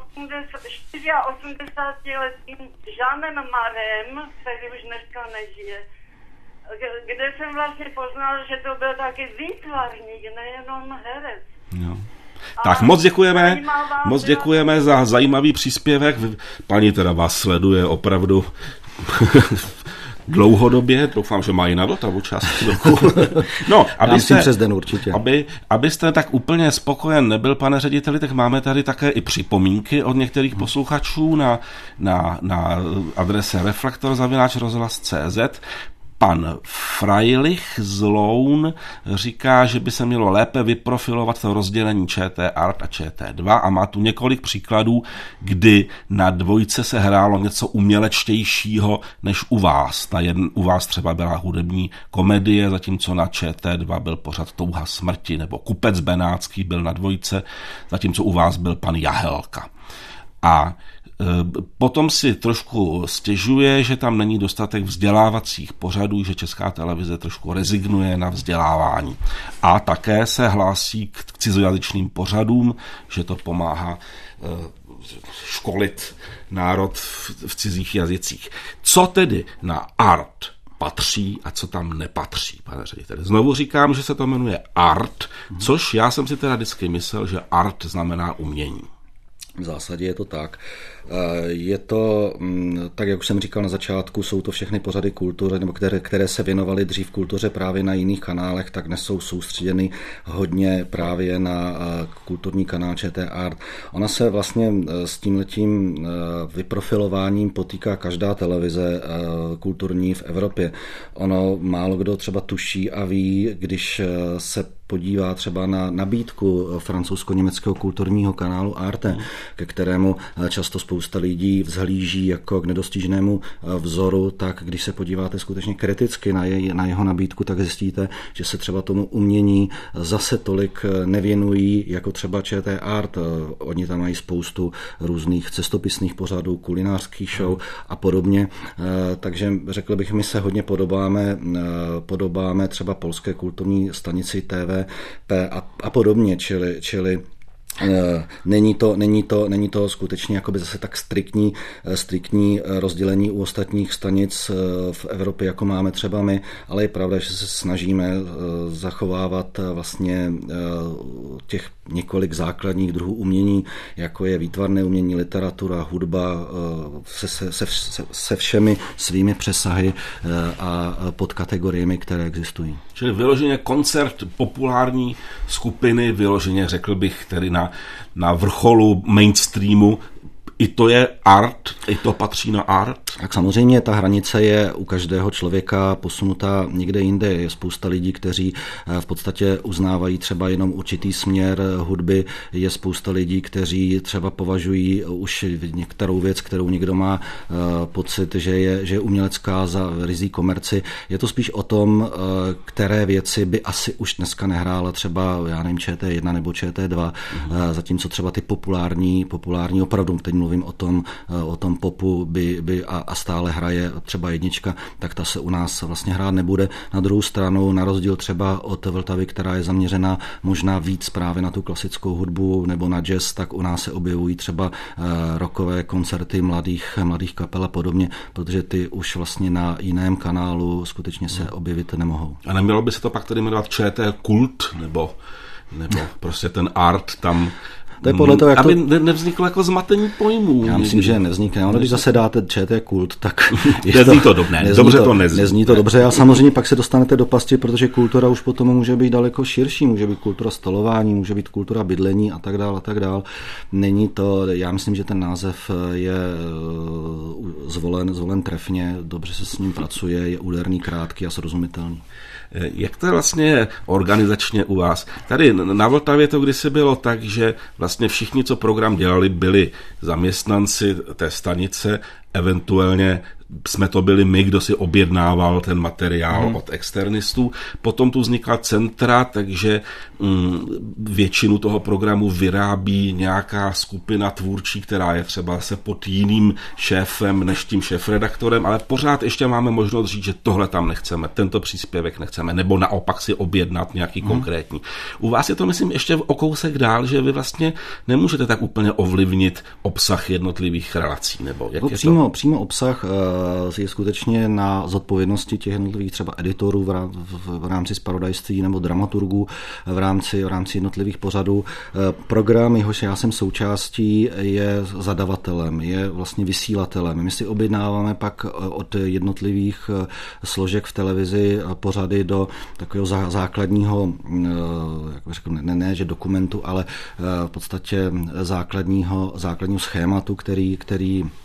osmdesátiletým Žánem Marem, který už dneska nežije, kde jsem vlastně poznal, že to byl taky výtvarník, nejenom herec. No. Tak moc děkujeme, moc děkujeme za zajímavý příspěvek. Paní teda vás sleduje opravdu dlouhodobě, doufám, že má i na Vltavu čas. No, abyste, přes den určitě. Aby, abyste tak úplně spokojen nebyl, pane řediteli, tak máme tady také i připomínky od některých posluchačů na, na, na adrese reflektor zavináč rozhlas tečka cé zet. Pan Freilich z Loun říká, že by se mělo lépe vyprofilovat to rozdělení ČT Art a ČT dva a má tu několik příkladů, kdy na dvojce se hrálo něco umělečtějšího než u vás. Ta jedn, u vás třeba byla hudební komedie, zatímco na ČT dva byl pořad Touha smrti, nebo Kupec Benátský byl na dvojce, zatímco u vás byl pan Jahelka. A potom si trošku stěžuje, že tam není dostatek vzdělávacích pořadů, že Česká televize trošku rezignuje na vzdělávání. A také se hlásí k cizojazyčným pořadům, že to pomáhá školit národ v cizích jazycích. Co tedy na art patří a co tam nepatří, pane řediteli? Znovu říkám, že se to jmenuje art, což já jsem si teda vždycky myslel, že art znamená umění. V zásadě je to tak. Je to, tak jak už jsem říkal na začátku, jsou to všechny pořady kultury, nebo které, které se věnovaly dřív kultuře právě na jiných kanálech, tak dnes jsou soustředěny hodně právě na kulturní kanál ČT Art. Ona se vlastně s tímhletím vyprofilováním potýká každá televize kulturní v Evropě. Ono málo kdo třeba tuší a ví, když se podívá třeba na nabídku francouzsko-německého kulturního kanálu Arte, ke kterému často spousta lidí vzhlíží jako k nedostižnému vzoru, tak když se podíváte skutečně kriticky na, je, na jeho nabídku, tak zjistíte, že se třeba tomu umění zase tolik nevěnují jako třeba ČT Art. Oni tam mají spoustu různých cestopisných pořadů, kulinářských show a podobně. Takže řekl bych, my se hodně podobáme, podobáme třeba polské kulturní stanici T V P a, a podobně, čili, čili Není to, není to, není to skutečně jakoby zase tak striktní, striktní rozdělení u ostatních stanic v Evropě, jako máme třeba my, ale je pravda, že se snažíme zachovávat vlastně těch několik základních druhů umění, jako je výtvarné umění, literatura, hudba, se, se, se, se všemi svými přesahy a podkategoriemi, které existují. Čili vyloženě koncert populární skupiny, vyloženě řekl bych tedy na, na vrcholu mainstreamu, i to je art, i to patří na art? Tak samozřejmě ta hranice je u každého člověka posunutá někde jinde. Je spousta lidí, kteří v podstatě uznávají třeba jenom určitý směr hudby. Je spousta lidí, kteří třeba považují už některou věc, kterou někdo má pocit, že je, že je umělecká, za rizí komerci. Je to spíš o tom, které věci by asi už dneska nehrála třeba, já nevím, ČT jedna nebo ČT dva, mm. zatímco třeba ty populární, populární opravdu, teď mluvím o tom, o tom popu by, by a, a stále hraje třeba jednička, tak ta se u nás vlastně hrát nebude. Na druhou stranu, na rozdíl třeba od Vltavy, která je zaměřena možná víc právě na tu klasickou hudbu nebo na jazz, tak u nás se objevují třeba uh, rockové koncerty mladých, mladých kapel a podobně, protože ty už vlastně na jiném kanálu skutečně se objevit nemohou. A nemělo by se to pak tedy jmenovat ČT Kult, nebo, nebo prostě ten art tam... To je podle toho, jak aby to... nevzniklo jako zmatení pojmů. Já myslím, že nevznikne. Ale když zase dáte ČT Kult, tak... nezní to dobře. Nezní dobře to, to nezní. Nezní to dobře a samozřejmě pak se dostanete do pasti, protože kultura už potom může být daleko širší. Může být kultura stolování, může být kultura bydlení a tak dál a tak dál. Není to... Já myslím, že ten název je zvolen, zvolen trefně, dobře se s ním pracuje, je úderný, krátký a srozumitelný. Jak to vlastně organizačně u vás? Tady na Vltavě to kdysi bylo tak, že vlastně všichni, co program dělali, byli zaměstnanci té stanice, eventuálně jsme to byli my, kdo si objednával ten materiál hmm. od externistů. Potom tu vznikla centra, takže mm, většinu toho programu vyrábí nějaká skupina tvůrčí, která je třeba se pod jiným šéfem než tím šéfredaktorem, ale pořád ještě máme možnost říct, že tohle tam nechceme, tento příspěvek nechceme, nebo naopak si objednat nějaký hmm. konkrétní. U vás je to, myslím, ještě o kousek dál, že vy vlastně nemůžete tak úplně ovlivnit obsah jednotlivých relací, nebo jak no, je přímo, to? Přímo obsah je skutečně na zodpovědnosti těch jednotlivých třeba editorů v rámci zpravodajství nebo dramaturgů v rámci, v rámci jednotlivých pořadů. Program, jehož já jsem součástí, je zadavatelem, je vlastně vysílatelem. My si objednáváme pak od jednotlivých složek v televizi pořady do takového základního, jak bych řekl, ne, ne, že dokumentu, ale v podstatě základního, základního schématu, který, který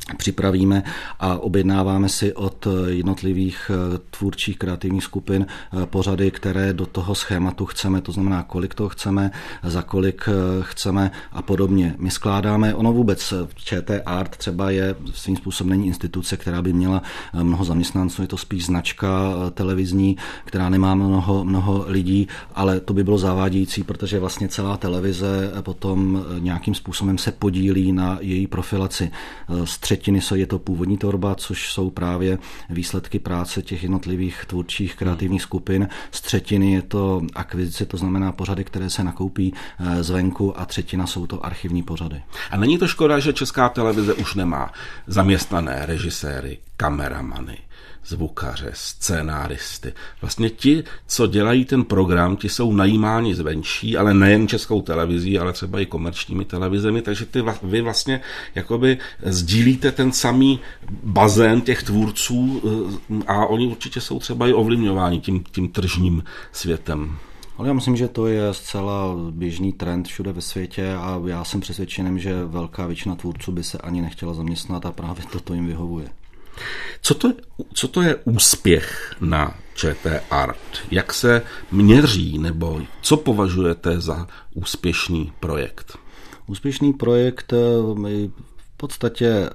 připravíme a objednáváme si od jednotlivých tvůrčích kreativních skupin pořady, které do toho schématu chceme, to znamená, kolik toho chceme, za kolik chceme a podobně. My skládáme, ono vůbec ČT Art třeba je svým způsobem není instituce, která by měla mnoho zaměstnanců, je to spíš značka televizní, která nemá mnoho, mnoho lidí, ale to by bylo zavádějící, protože vlastně celá televize potom nějakým způsobem se podílí na její profilaci. Třetiny je to původní tvorba, což jsou právě výsledky práce těch jednotlivých tvůrčích kreativních skupin. Z třetiny je to akvizice, to znamená pořady, které se nakoupí zvenku a třetina jsou to archivní pořady. A není to škoda, že Česká televize už nemá zaměstnané režiséry, kameramany, zvukaře, scénáristy. Vlastně ti, co dělají ten program, ti jsou najímáni zvenčí, ale nejen Českou televizí, ale třeba i komerčními televizemi, takže ty, vy vlastně jakoby sdílíte ten samý bazén těch tvůrců a oni určitě jsou třeba i ovlivňováni tím, tím tržním světem. Ale já myslím, že to je zcela běžný trend všude ve světě a já jsem přesvědčený, že velká většina tvůrců by se ani nechtěla zaměstnat a právě toto jim vyhovuje. Co to, co to je úspěch na ČT Art? Jak se měří nebo co považujete za úspěšný projekt? Úspěšný projekt v podstatě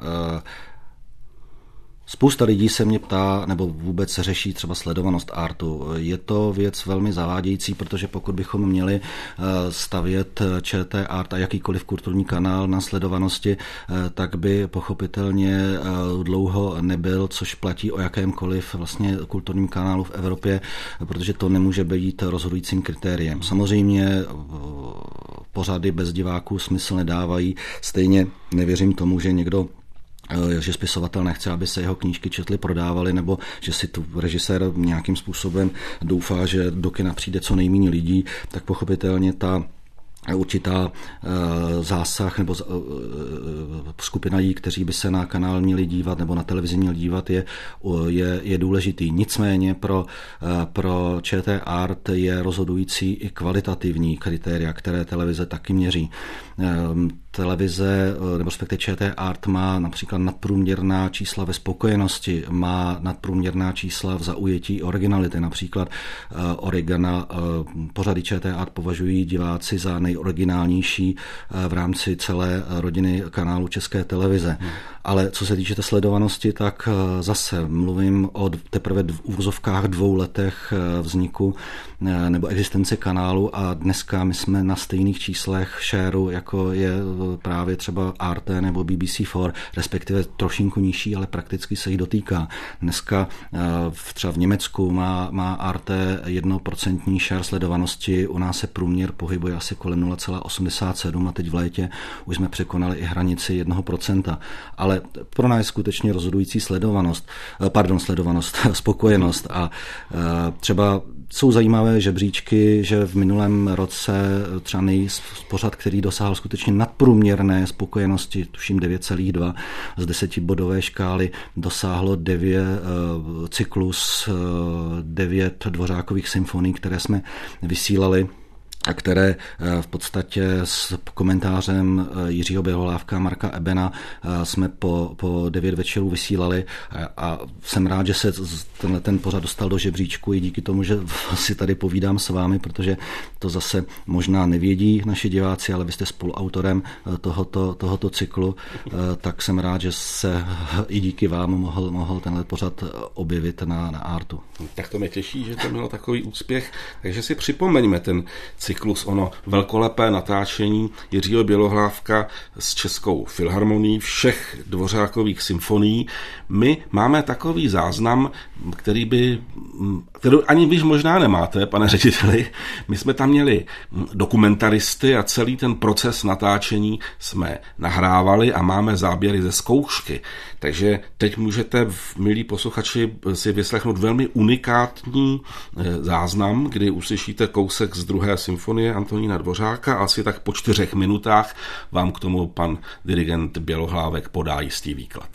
spousta lidí se mě ptá, nebo vůbec řeší třeba sledovanost artu. Je to věc velmi zavádějící, protože pokud bychom měli stavět ČT Art a jakýkoliv kulturní kanál na sledovanosti, tak by pochopitelně dlouho nebyl, což platí o jakémkoliv vlastně kulturním kanálu v Evropě, protože to nemůže být rozhodujícím kritériem. Samozřejmě pořady bez diváků smysl nedávají, stejně nevěřím tomu, že někdo že spisovatel nechce, aby se jeho knížky četly, prodávaly, nebo že si tu režisér nějakým způsobem doufá, že do kina přijde co nejméně lidí, tak pochopitelně ta určitá zásah nebo skupina lidí, kteří by se na kanál měli dívat nebo na televizi měli dívat, je, je, je důležitý. Nicméně pro, pro ČT Art je rozhodující i kvalitativní kritéria, které televize taky měří. Televize, nebo respektive ČT Art má například nadprůměrná čísla ve spokojenosti, má nadprůměrná čísla v zaujetí originality. Například origina, pořady ČT Art považují diváci za nejoriginálnější v rámci celé rodiny kanálu České televize. Hmm. Ale co se týče té sledovanosti, tak zase mluvím o teprve v úvozovkách dvou letech vzniku nebo existence kanálu a dneska my jsme na stejných číslech shareu, jako je právě třeba R T nebo B B C čtyři, respektive trošinku nižší, ale prakticky se jich dotýká. Dneska třeba v Německu má, má R T jednoprocentní share sledovanosti, u nás se průměr pohybuje asi kolem nula celá osmdesát sedm a teď v létě už jsme překonali i hranici jednoho procenta. Ale pro nás je skutečně rozhodující sledovanost, pardon, sledovanost, spokojenost a třeba jsou zajímavé žebříčky, že v minulém roce třeba pořad, který dosáhl skutečně nadprůměrné spokojenosti, tuším devět celá dva z desetibodové škály, dosáhlo devět cyklus, devět Dvořákových symfonií, které jsme vysílali a které v podstatě s komentářem Jiřího Bělohlávka a Marka Ebena jsme po, po devět večerů vysílali a jsem rád, že se tenhle ten pořad dostal do žebříčku i díky tomu, že si tady povídám s vámi, protože to zase možná nevědí naši diváci, ale vy jste spoluautorem tohoto, tohoto cyklu, tak jsem rád, že se i díky vám mohl, mohl tenhle pořad objevit na, na Artu. Tak to mě těší, že to mělo takový úspěch, takže si připomeňme ten cyklus, ono velkolepé natáčení Jiřího Bělohlávka s Českou filharmonií všech Dvořákových symfonií. My máme takový záznam, který by, který ani vy možná nemáte, pane řediteli. My jsme tam měli dokumentaristy a celý ten proces natáčení jsme nahrávali a máme záběry ze zkoušky. Takže teď můžete, milí posluchači, si vyslechnout velmi unikátní záznam, kdy uslyšíte kousek z druhé symfonie Antonína Dvořáka a asi tak po čtyřech minutách vám k tomu pan dirigent Bělohlávek podá jistý výklad.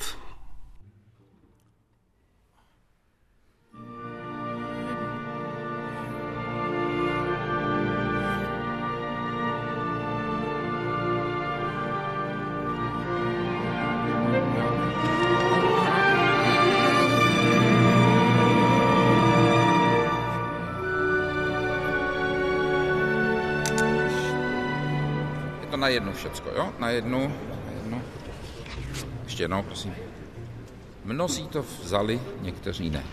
na jednu všecko, jo? Na jednu, na jednu. Ještě jednou, prosím. Mnozí to vzali, někteří ne.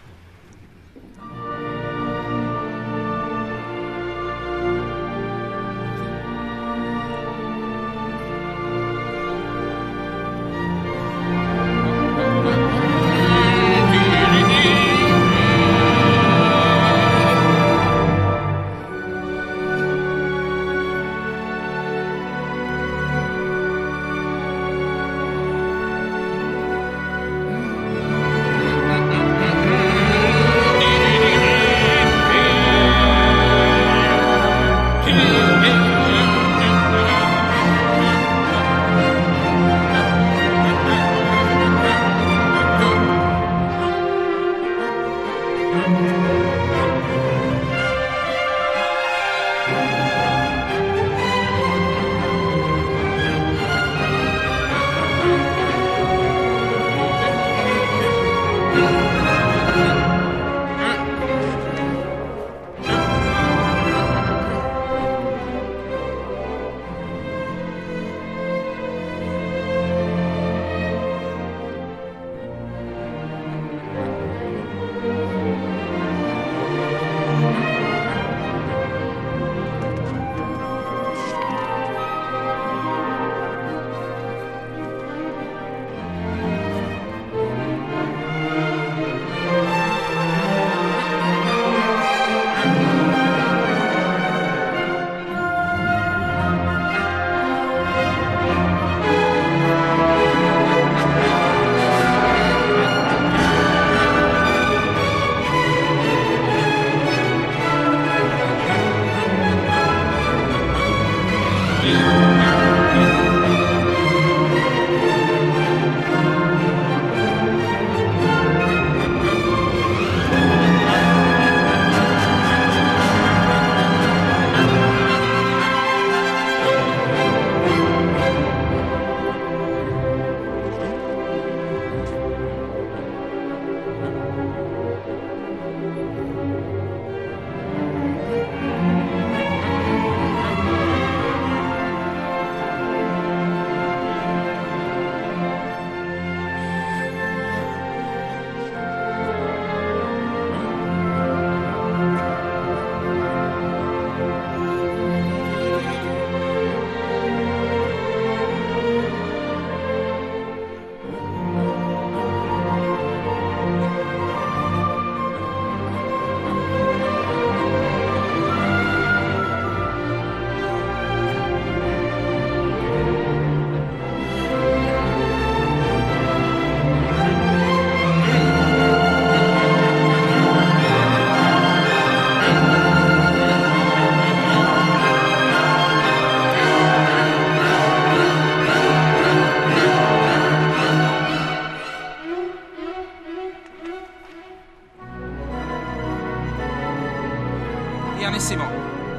Pianissimo.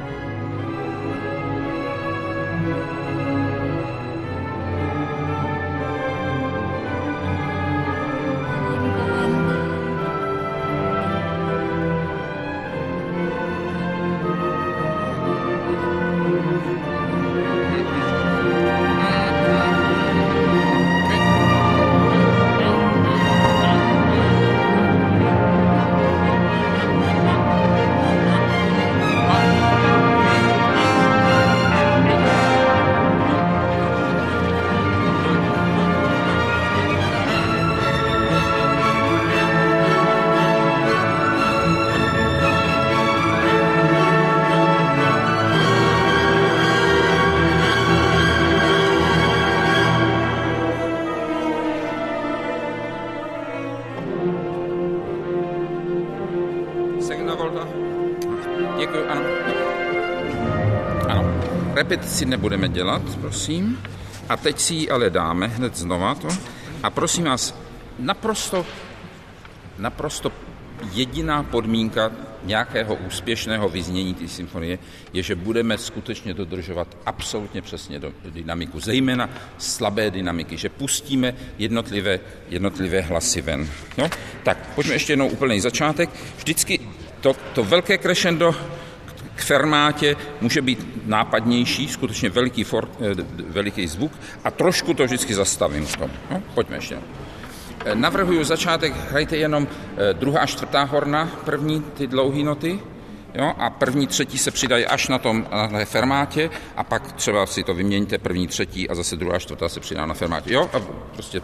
Děkuji, ano. Ano. Repetici nebudeme dělat, prosím. A teď si ji ale dáme hned znova to. A prosím vás, naprosto, naprosto jediná podmínka nějakého úspěšného vyznění té symfonie je, že budeme skutečně dodržovat absolutně přesně do dynamiku, zejména slabé dynamiky, že pustíme jednotlivé, jednotlivé hlasy ven. No, tak, pojďme ještě jednou úplný začátek. Vždycky to, to velké crescendo, K fermátě může být nápadnější, skutečně veliký, for, veliký zvuk a trošku to vždycky zastavím v tom. No, pojďme ještě. Navrhuju začátek, hrajte jenom druhá, čtvrtá horna, první ty dlouhé noty, jo, a první, třetí se přidají až na tom na fermátě a pak třeba si to vyměníte první, třetí a zase druhá, čtvrtá se přidá na fermátě. Jo, a prostě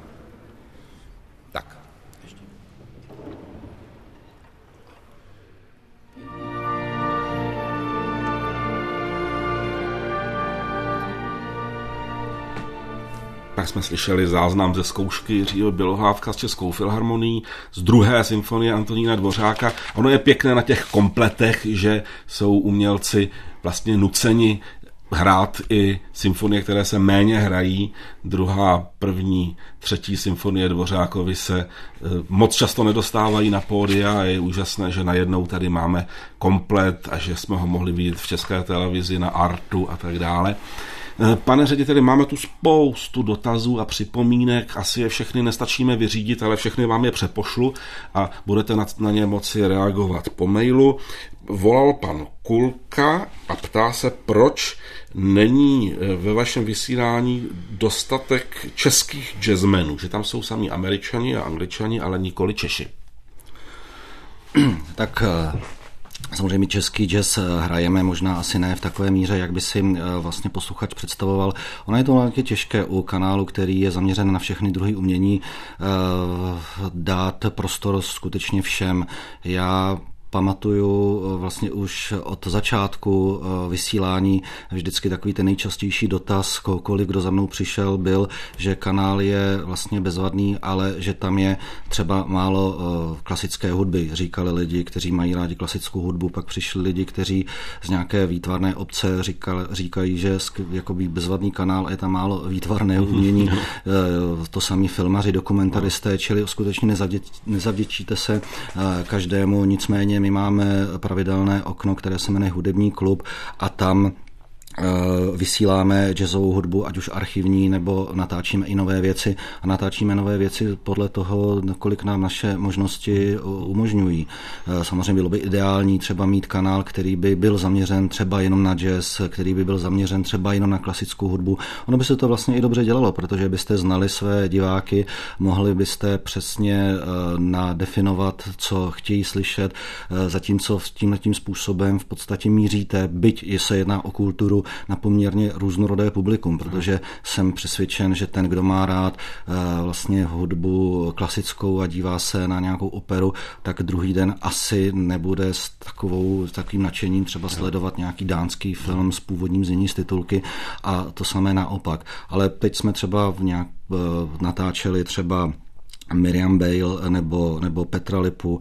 tak. Tak jsme slyšeli záznam ze zkoušky Jiřího Bělohlávka s Českou filharmonií z druhé symfonie Antonína Dvořáka. Ono je pěkné na těch kompletech, že jsou umělci vlastně nuceni hrát i symfonie, které se méně hrají. Druhá, první, třetí symfonie Dvořákovi se moc často nedostávají na pódia a je úžasné, že najednou tady máme komplet a že jsme ho mohli vidět v České televizi na Artu a tak dále. Pane řediteli, máme tu spoustu dotazů a připomínek, asi je všechny nestačíme vyřídit, ale všechny vám je přepošlu a budete na, na ně moci reagovat po mailu. Volal pan Kulka a ptá se, proč není ve vašem vysílání dostatek českých jazzmenů, že tam jsou sami Američani a Angličani, ale nikoli Češi. Tak samozřejmě český jazz hrajeme, možná asi ne v takové míře, jak by si vlastně posluchač představoval. Ono je to velmi těžké u kanálu, který je zaměřen na všechny druhy umění, dát prostor skutečně všem. Já pamatuju vlastně už od začátku vysílání vždycky takový ten nejčastější dotaz, kolik kdo za mnou přišel, byl, že kanál je vlastně bezvadný, ale že tam je třeba málo klasické hudby. Říkali lidi, kteří mají rádi klasickou hudbu, pak přišli lidi, kteří z nějaké výtvarné obce říkali, říkají, že jakoby bezvadný kanál a je tam málo výtvarného umění. To samý filmaři, dokumentaristé, čili skutečně nezavděčíte se každému, nicméně my máme pravidelné okno, které se jmenuje Hudební klub a tam vysíláme jazzovou hudbu, ať už archivní, nebo natáčíme i nové věci a natáčíme nové věci podle toho, kolik nám naše možnosti umožňují. Samozřejmě bylo by ideální třeba mít kanál, který by byl zaměřen třeba jenom na jazz, který by byl zaměřen třeba jenom na klasickou hudbu. Ono by se to vlastně i dobře dělalo, protože byste znali své diváky, mohli byste přesně nadefinovat, co chtějí slyšet, zatímco tímhletím způsobem v podstatě míříte, byť se jedná o kulturu, na poměrně různorodé publikum, protože jsem přesvědčen, že ten, kdo má rád vlastně hudbu klasickou a dívá se na nějakou operu, tak druhý den asi nebude s takovou, takovým nadšením třeba sledovat nějaký dánský film s původním znění z titulky a to samé naopak. Ale teď jsme třeba v nějak natáčeli třeba Miriam Bale nebo, nebo Petra Lipu,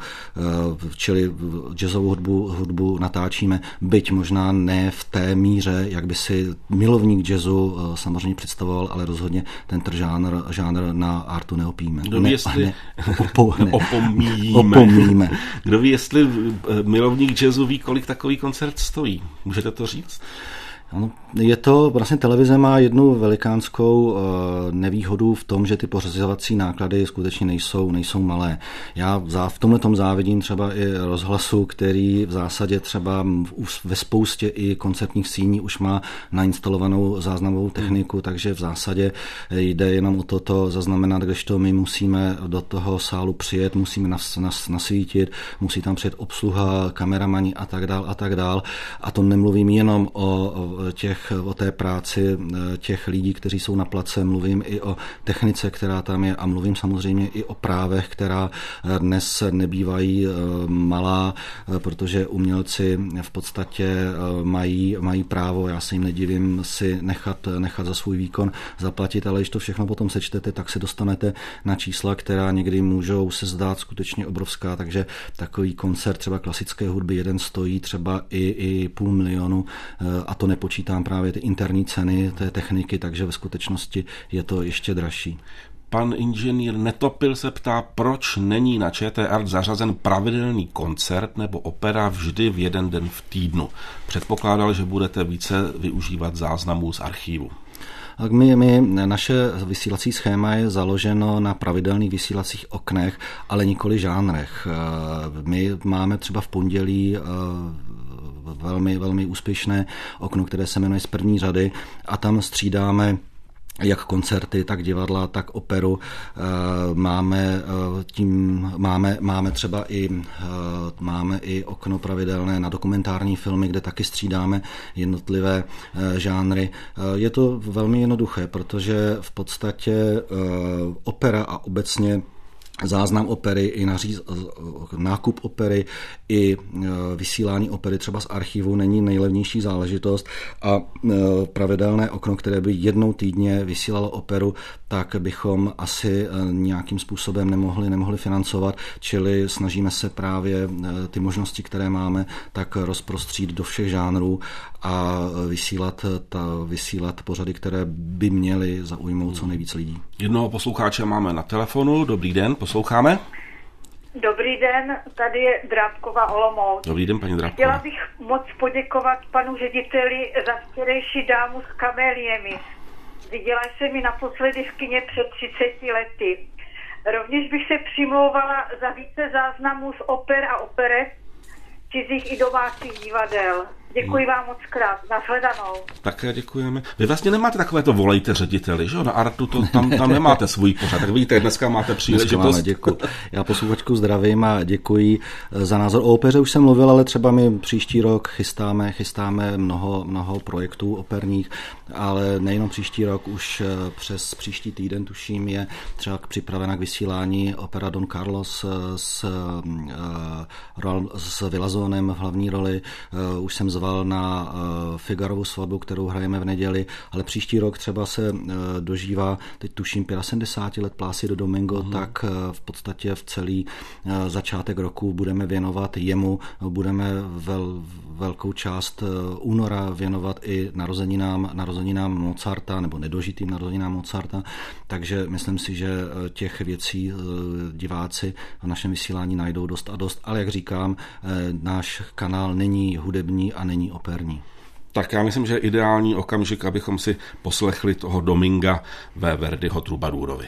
čili jazzovou hudbu, hudbu natáčíme, byť možná ne v té míře, jak by si milovník jazzu samozřejmě představoval, ale rozhodně tento žánr, žánr na Artu neopíme. Kdo ví, ne, jestli ne, opo, ne, opomíjíme. opomíjíme. Kdo ví, jestli milovník jazzu ví, kolik takový koncert stojí? Můžete to říct? Ano, je to, vlastně televize má jednu velikánskou nevýhodu v tom, že ty pořizovací náklady skutečně nejsou, nejsou malé. Já v tomhletom závidím třeba i rozhlasu, který v zásadě třeba ve spoustě i koncertních síní už má nainstalovanou záznamovou techniku, takže v zásadě jde jenom o toto zaznamenat, kdežto my musíme do toho sálu přijet, musíme nas, nas, nasvítit, musí tam přijet obsluha, kameramani a tak dál a tak dál. A to nemluvím jenom o těch, o té práci těch lidí, kteří jsou na place, mluvím i o technice, která tam je a mluvím samozřejmě i o právech, která dnes nebývají malá, protože umělci v podstatě mají, mají právo, já se jim nedivím, si nechat, nechat za svůj výkon zaplatit, ale když to všechno potom sečtete, tak se dostanete na čísla, která někdy můžou se zdát skutečně obrovská, takže takový koncert třeba klasické hudby jeden stojí třeba i, i půl milionu a to nepočítám právě ty interní ceny té techniky, takže ve skutečnosti je to ještě dražší. Pan inženýr Netopil se ptá, proč není na ČT Art zařazen pravidelný koncert nebo opera vždy v jeden den v týdnu. Předpokládal, že budete více využívat záznamů z archivu. My, my, naše vysílací schéma je založeno na pravidelných vysílacích oknech, ale nikoli žánrech. My máme třeba v pondělí velmi, velmi úspěšné okno, které se jmenuje Z první řady a tam střídáme jak koncerty, tak divadla, tak operu. Máme tím, máme, máme třeba i, máme i okno pravidelné na dokumentární filmy, kde taky střídáme jednotlivé žánry. Je to velmi jednoduché, protože v podstatě opera a obecně záznam opery, i naříz, nákup opery, i vysílání opery třeba z archivu není nejlevnější záležitost a pravidelné okno, které by jednou týdně vysílalo operu, tak bychom asi nějakým způsobem nemohli, nemohli financovat, čili snažíme se právě ty možnosti, které máme, tak rozprostřít do všech žánrů a vysílat, ta, vysílat pořady, které by měly zaujmout co nejvíc lidí. Jednoho posluchače máme na telefonu. Dobrý den, posloucháme. Dobrý den, tady je Drábková Olomouc. Dobrý den, paní Drábková. Chtěla bych moc poděkovat panu řediteli za včerejší dámu s kameliemi. Viděla jsem ji naposledy v kině před třiceti lety. Rovněž bych se přimlouvala za více záznamů z oper a operet, cizích i domácích divadel. Děkuji vám moc krát. Nashledanou. Také děkujeme. Vy vlastně nemáte takovéto volejte řediteli, že jo? Na Artu to, tam, tam nemáte svůj pořad. Tak vidíte, dneska máte příležitost. Děkuji. Já posluchačku zdravím a děkuji za názor. O opeře už jsem mluvil, ale třeba my příští rok chystáme, chystáme mnoho, mnoho projektů operních, ale nejenom příští rok, už přes příští týden, tuším, je třeba připravena k vysílání opera Don Carlos s, s Villazónem v hlavní roli. Už jsem zval na Figarovu svatbu, kterou hrajeme v neděli, ale příští rok třeba se dožívá, teď tuším sedmdesát pět let Plácido Domingo, uh-huh. tak v podstatě v celý začátek roku budeme věnovat jemu, budeme vel, velkou část února věnovat i narozeninám, narozeninám Mozarta, nebo nedožitým narozeninám Mozarta, takže myslím si, že těch věcí diváci v našem vysílání najdou dost a dost, ale jak říkám, náš kanál není hudební a není operní. Tak já myslím, že je ideální okamžik, abychom si poslechli toho Dominga ve Verdiho Trubadurovi.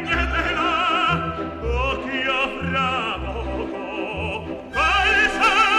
Calza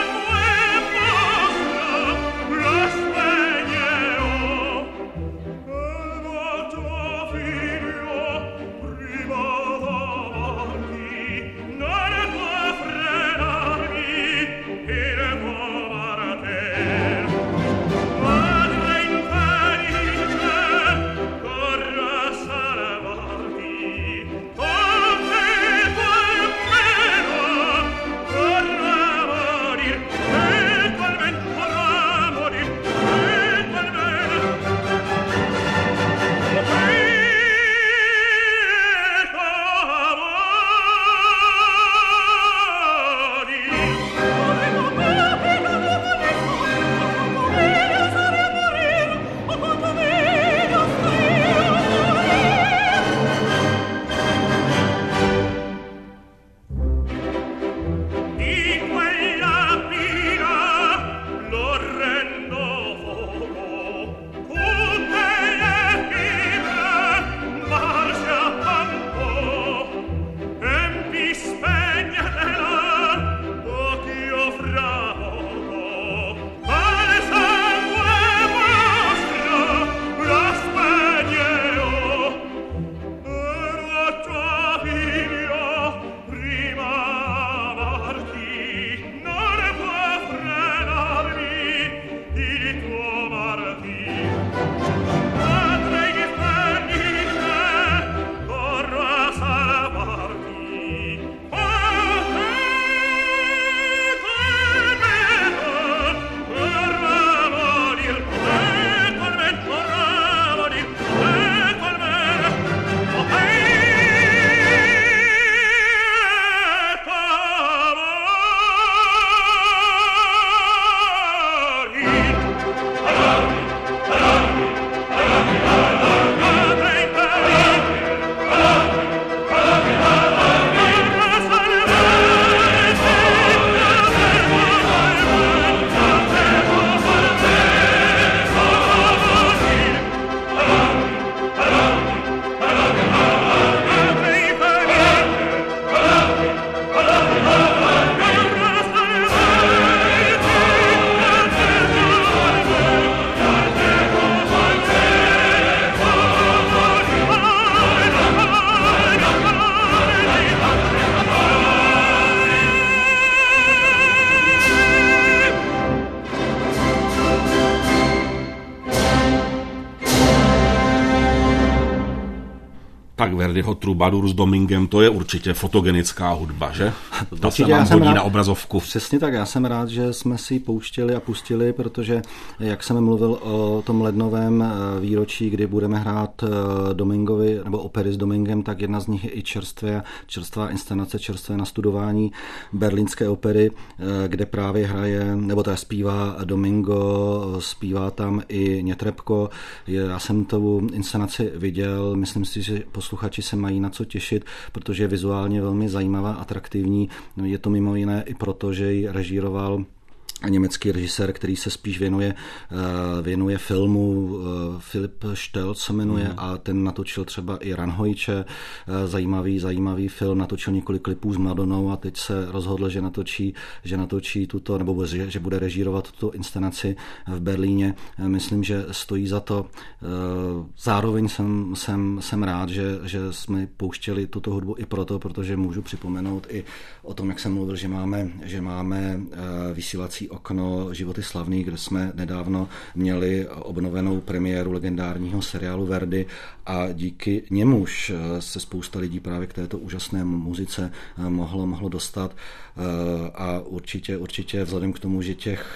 Tak Verdiho Troubadour s Domingem, to je určitě fotogenická hudba, že? To se já vám jsem hodí rád, na obrazovku. Přesně tak, já jsem rád, že jsme si ji pouštěli a pustili, protože jak jsem mluvil o tom lednovém výročí, kdy budeme hrát Domingovi, nebo opery s Domingem, tak jedna z nich je i čerstvá, čerstvá inscenace, čerstvé nastudování berlínské opery, kde právě hraje, nebo teda zpívá Domingo, zpívá tam i Nětrebko. Já jsem tu inscenaci viděl, myslím si, že posluchači se mají na co těšit, protože je vizuálně velmi zajímavá, atraktivní. Je to mimo jiné i proto, že ji režíroval německý režisér, který se spíš věnuje, věnuje filmu, Filip Štelc se jmenuje, mm. a ten natočil třeba i Ranhojče, zajímavý, zajímavý film, natočil několik klipů s Madonou a teď se rozhodl, že natočí, že natočí tuto, nebo že, že bude režírovat tuto inscenaci v Berlíně. Myslím, že stojí za to. Zároveň jsem, jsem, jsem rád, že, že jsme pouštěli tuto hudbu i proto, protože můžu připomenout i o tom, jak jsem mluvil, že máme, že máme vysílací okno Životy slavných, kde jsme nedávno měli obnovenou premiéru legendárního seriálu Verdi a díky němuž se spousta lidí právě k této úžasné muzice mohlo, mohlo dostat a určitě, určitě vzhledem k tomu, že těch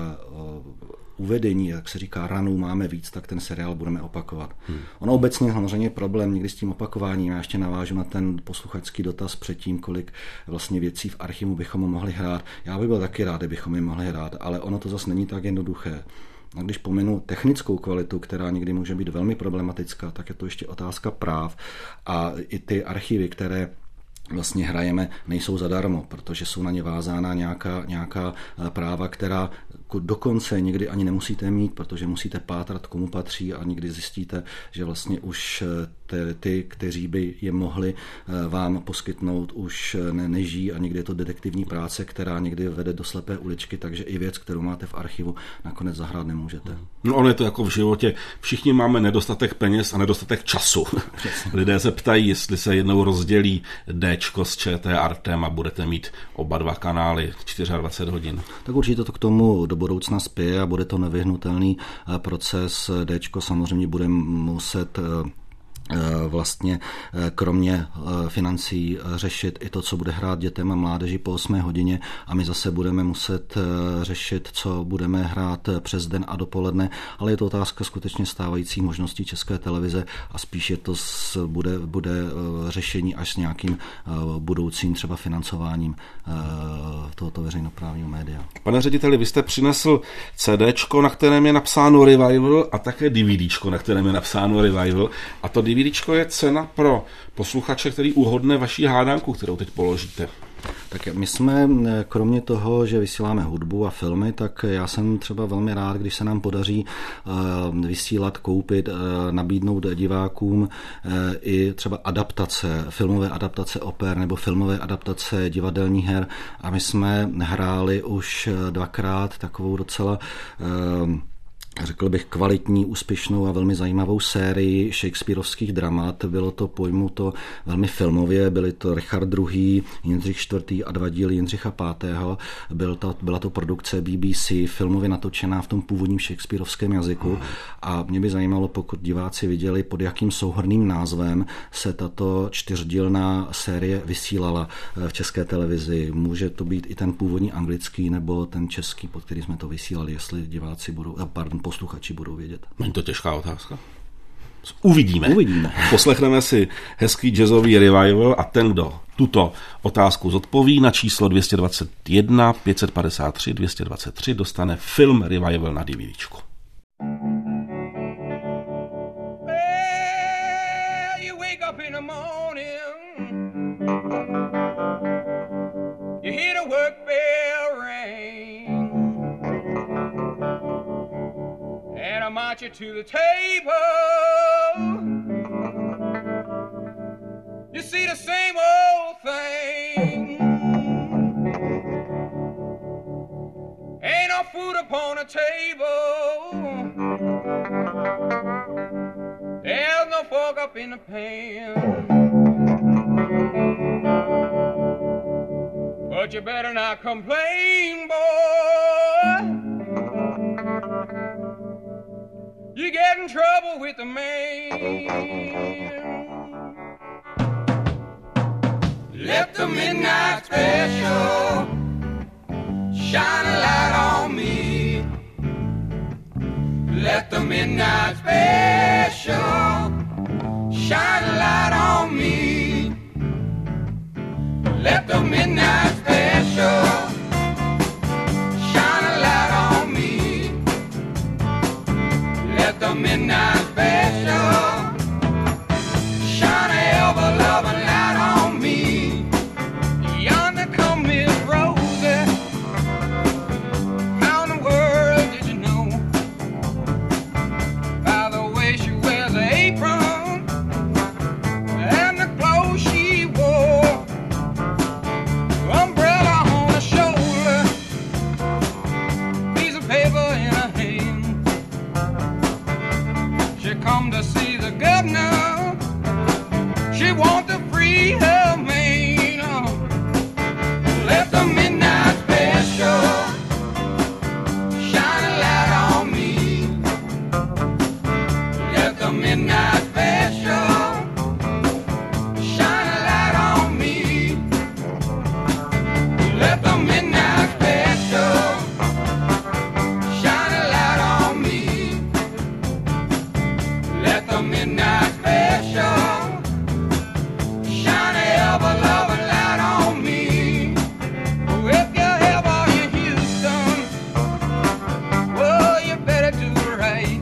uvedení, jak se říká, ranů máme víc, tak ten seriál budeme opakovat. Hmm. Ono obecně samozřejmě problém někdy s tím opakováním. Já ještě navážu na ten posluchačský dotaz předtím, kolik vlastně věcí v archivu bychom mohli hrát. Já bych byl taky rád, kdybychom je mohli hrát, ale ono to zase není tak jednoduché. A když pominu technickou kvalitu, která někdy může být velmi problematická, tak je to ještě otázka práv a i ty archivy, které vlastně hrajeme, nejsou zadarmo, protože jsou na ně vázána nějaká, nějaká práva, která dokonce někdy ani nemusíte mít, protože musíte pátrat, komu patří a někdy zjistíte, že vlastně už ty, ty kteří by je mohli vám poskytnout, už ne, nežijí a někdy je to detektivní práce, která někdy vede do slepé uličky, takže i věc, kterou máte v archivu, nakonec zahrát nemůžete. No ono je to jako v životě. Všichni máme nedostatek peněz a nedostatek času. Lidé se ptají, jestli se jednou rozdělí Dčko s ČT Artem a budete mít oba dva kanály dvacet čtyři hodin. Tak určitě to k tomu do budoucna spěje a bude to nevyhnutelný proces. Dčko samozřejmě bude muset vlastně kromě financí řešit i to, co bude hrát dětem a mládeži po osmé hodině a my zase budeme muset řešit, co budeme hrát přes den a dopoledne, ale je to otázka skutečně stávajících možností České televize a spíše to bude, bude řešení až s nějakým budoucím třeba financováním tohoto veřejnoprávního média. Pane řediteli, vy jste přinesl CDčko, na kterém je napsáno Revival a také DVDčko, na kterém je napsáno Revival a to DVDčko je cena pro posluchače, který uhodne vaší hádanku, kterou teď položíte. Tak my jsme, kromě toho, že vysíláme hudbu a filmy, tak já jsem třeba velmi rád, když se nám podaří vysílat, koupit, nabídnout divákům i třeba adaptace, filmové adaptace oper nebo filmové adaptace divadelních her. A my jsme hráli už dvakrát takovou docela řekl bych kvalitní, úspěšnou a velmi zajímavou sérii shakespearovských dramat. Bylo to pojmuto velmi filmově, byly to Richard druhý, Jindřich čtvrtý a dva díly Jindřicha pátého. Byl to, byla to produkce B B C, filmově natočená v tom původním shakespearovském jazyku a mě by zajímalo, pokud diváci viděli, pod jakým souhrnným názvem se tato čtyřdílná série vysílala v České televizi. Může to být i ten původní anglický nebo ten český, pod který jsme to vysílali, jestli diváci budou, pardon, posluchači budou vědět. Není to těžká otázka? Uvidíme. Uvidíme. Poslechneme si hezký jazzový revival a ten, kdo tuto otázku zodpoví na číslo dvě stě dvacet jedna pět set padesát tři dvě stě dvacet tři, dostane film Revival na DVDčku. March you to the table. You see the same old thing. Ain't no food upon the table. There's no fork up in the pan. But you better not complain, boy. You get in trouble with the man. Let the midnight special shine a light on me. Let the midnight special shine a light on me. Let the midnight special shine a light on me. Let the midnight special shine a ever-loving light on me. Yonder come Miss Rosie. How in the world did you know? By the way she wears her apron and the clothes she wore. Umbrella on her shoulder, piece of paper in her hand. She come to see the governor. She want to free her man. Oh. Let the midnight special shine a light on me. Let the midnight special shine a light on me. Let the midnight special shine a light on me. Let the midnight special shine a ever-loving light on me. Oh, if you're ever in Houston, well, you better do it right.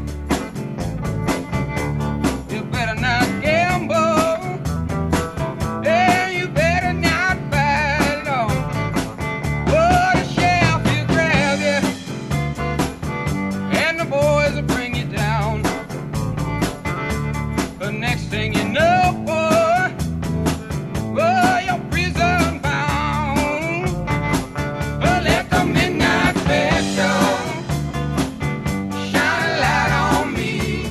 You better not gamble, and you better not fight, no. Oh, the sheriff will grab you, and the boys will bring you down. The next thing you know, boy, well, you're prison bound. Well, let the midnight special shine a light on me.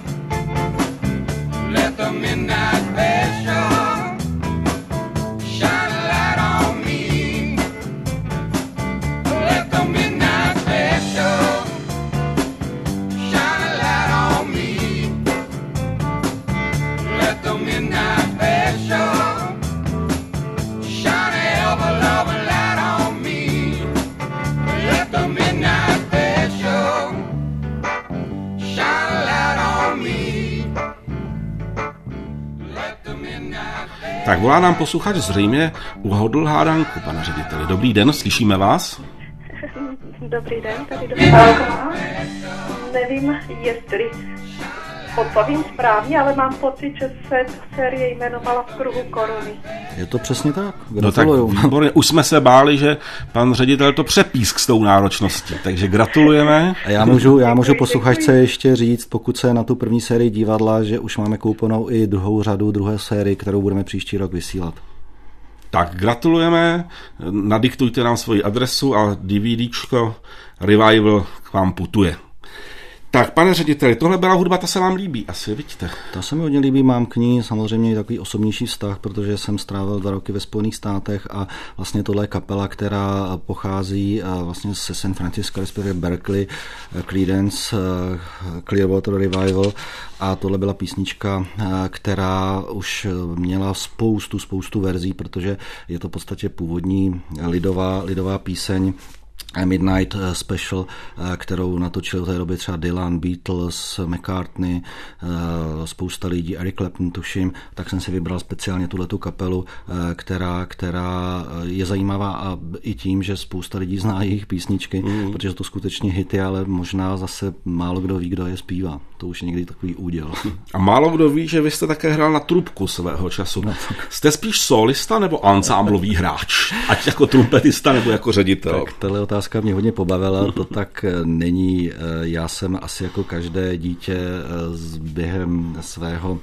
Let the midnight special shine a light on me. Let the midnight special shine a light on me. Let the midnight special shine a ever-loving light on me. Let the midnight special shine a light on me. Let the midnight special. Tak volá nám posluchač, zřejmě uhodl hádanku, pane řediteli. Dobrý den, slyšíme vás? Dobrý den, tady do Michálka. Nevím, jestli odpovím správně, ale mám pocit, že se série jmenovala V kruhu koruny. Je to přesně tak. No tak výborně. Už jsme se báli, že pan ředitel to přepísk s tou náročností, takže gratulujeme. A já můžu, já můžu posluchačce ještě říct, pokud se na tu první sérii divadla, že už máme koupenou i druhou řadu, druhé sérii, kterou budeme příští rok vysílat. Tak gratulujeme, nadiktujte nám svoji adresu a DVDčko Revival k vám putuje. Tak, pane řediteli, tohle byla hudba, ta se vám líbí, asi vidíte. Ta se mi hodně líbí, mám k ní samozřejmě i takový osobnější vztah, protože jsem strávil dva roky ve Spojených státech a vlastně tohle je kapela, která pochází vlastně se San Francisco, respektive Berkeley, Creedence, Clearwater Revival, a tohle byla písnička, která už měla spoustu, spoustu verzí, protože je to v podstatě původní lidová, lidová píseň, Midnight Special, kterou natočil v té době třeba Dylan, Beatles, McCartney, spousta lidí, Eric Clapton, tuším, tak jsem si vybral speciálně tuhletu kapelu, která, která je zajímavá a i tím, že spousta lidí zná jejich písničky, mm. protože to skutečně hity, ale možná zase málo kdo ví, kdo je zpívá. To už je někdy takový úděl. A málo kdo ví, že vy jste také hrál na trubku svého času. No. Jste spíš solista nebo ansámblový hráč? Ať jako trumpetista nebo jako ředitel? Tak tahle otázka mě hodně pobavila, to tak není. Já jsem asi jako každé dítě během svého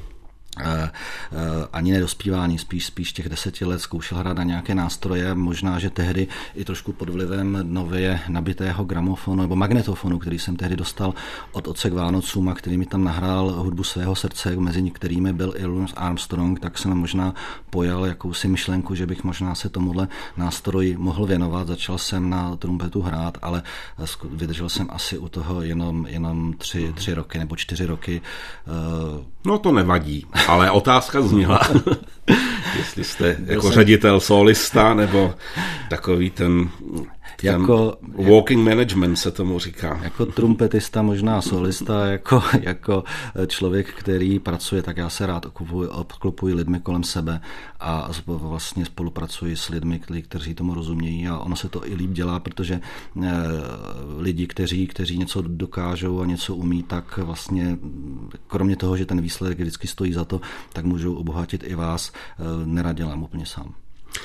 ani nedospívání, spíš, spíš těch deseti let zkoušel hrát na nějaké nástroje, možná, že tehdy i trošku pod vlivem nově nabitého gramofonu nebo magnetofonu, který jsem tehdy dostal od otce k Vánocům a který mi tam nahrál hudbu svého srdce, mezi některými byl i Louis Armstrong, tak jsem možná pojal jakousi myšlenku, že bych možná se tomuhle nástroji mohl věnovat. Začal jsem na trumpetu hrát, ale vydržel jsem asi u toho jenom, jenom tři, tři roky nebo čtyři roky. No to nevadí. Ale otázka zněla. Jestli jste jako jsem... ředitel solista, nebo takový ten... Jako, walking management se tomu říká. Jako trumpetista, možná solista, jako, jako člověk, který pracuje, tak já se rád obklopuji lidmi kolem sebe a vlastně spolupracuji s lidmi, kteří tomu rozumějí a ono se to i líp dělá, protože lidi, kteří, kteří něco dokážou a něco umí, tak vlastně kromě toho, že ten výsledek vždycky stojí za to, tak můžou obohatit i vás. Nerad dělám úplně sám.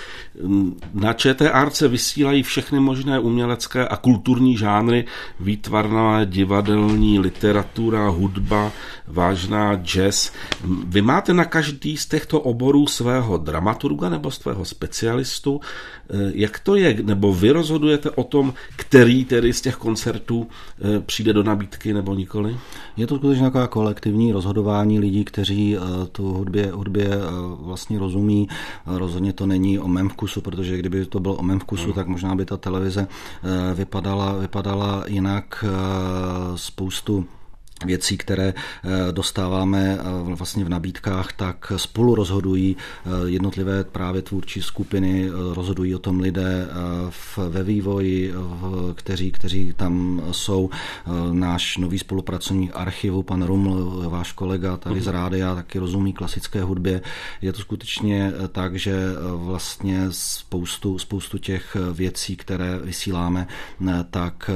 Na ČT Art se vysílají všechny možné umělecké a kulturní žánry, výtvarná, divadelní, literatura, hudba, vážná, jazz. Vy máte na každý z těchto oborů svého dramaturga nebo svého specialistu. Jak to je? Nebo vy rozhodujete o tom, který tedy z těch koncertů přijde do nabídky nebo nikoli? Je to skutečně taková kolektivní rozhodování lidí, kteří tu hudbě, hudbě vlastně rozumí. Rozhodně to není o mém vkusu, protože kdyby to bylo o mém vkusu, tak možná by ta televize vypadala, vypadala jinak. Spoustu věcí, které dostáváme vlastně v nabídkách, tak spolu rozhodují jednotlivé právě tvůrčí skupiny, rozhodují o tom lidé ve vývoji, kteří, kteří tam jsou. Náš nový spolupracovník archivu, pan Ruml, váš kolega tady z rádia, taky rozumí klasické hudbě. Je to skutečně tak, že vlastně spoustu, spoustu těch věcí, které vysíláme, tak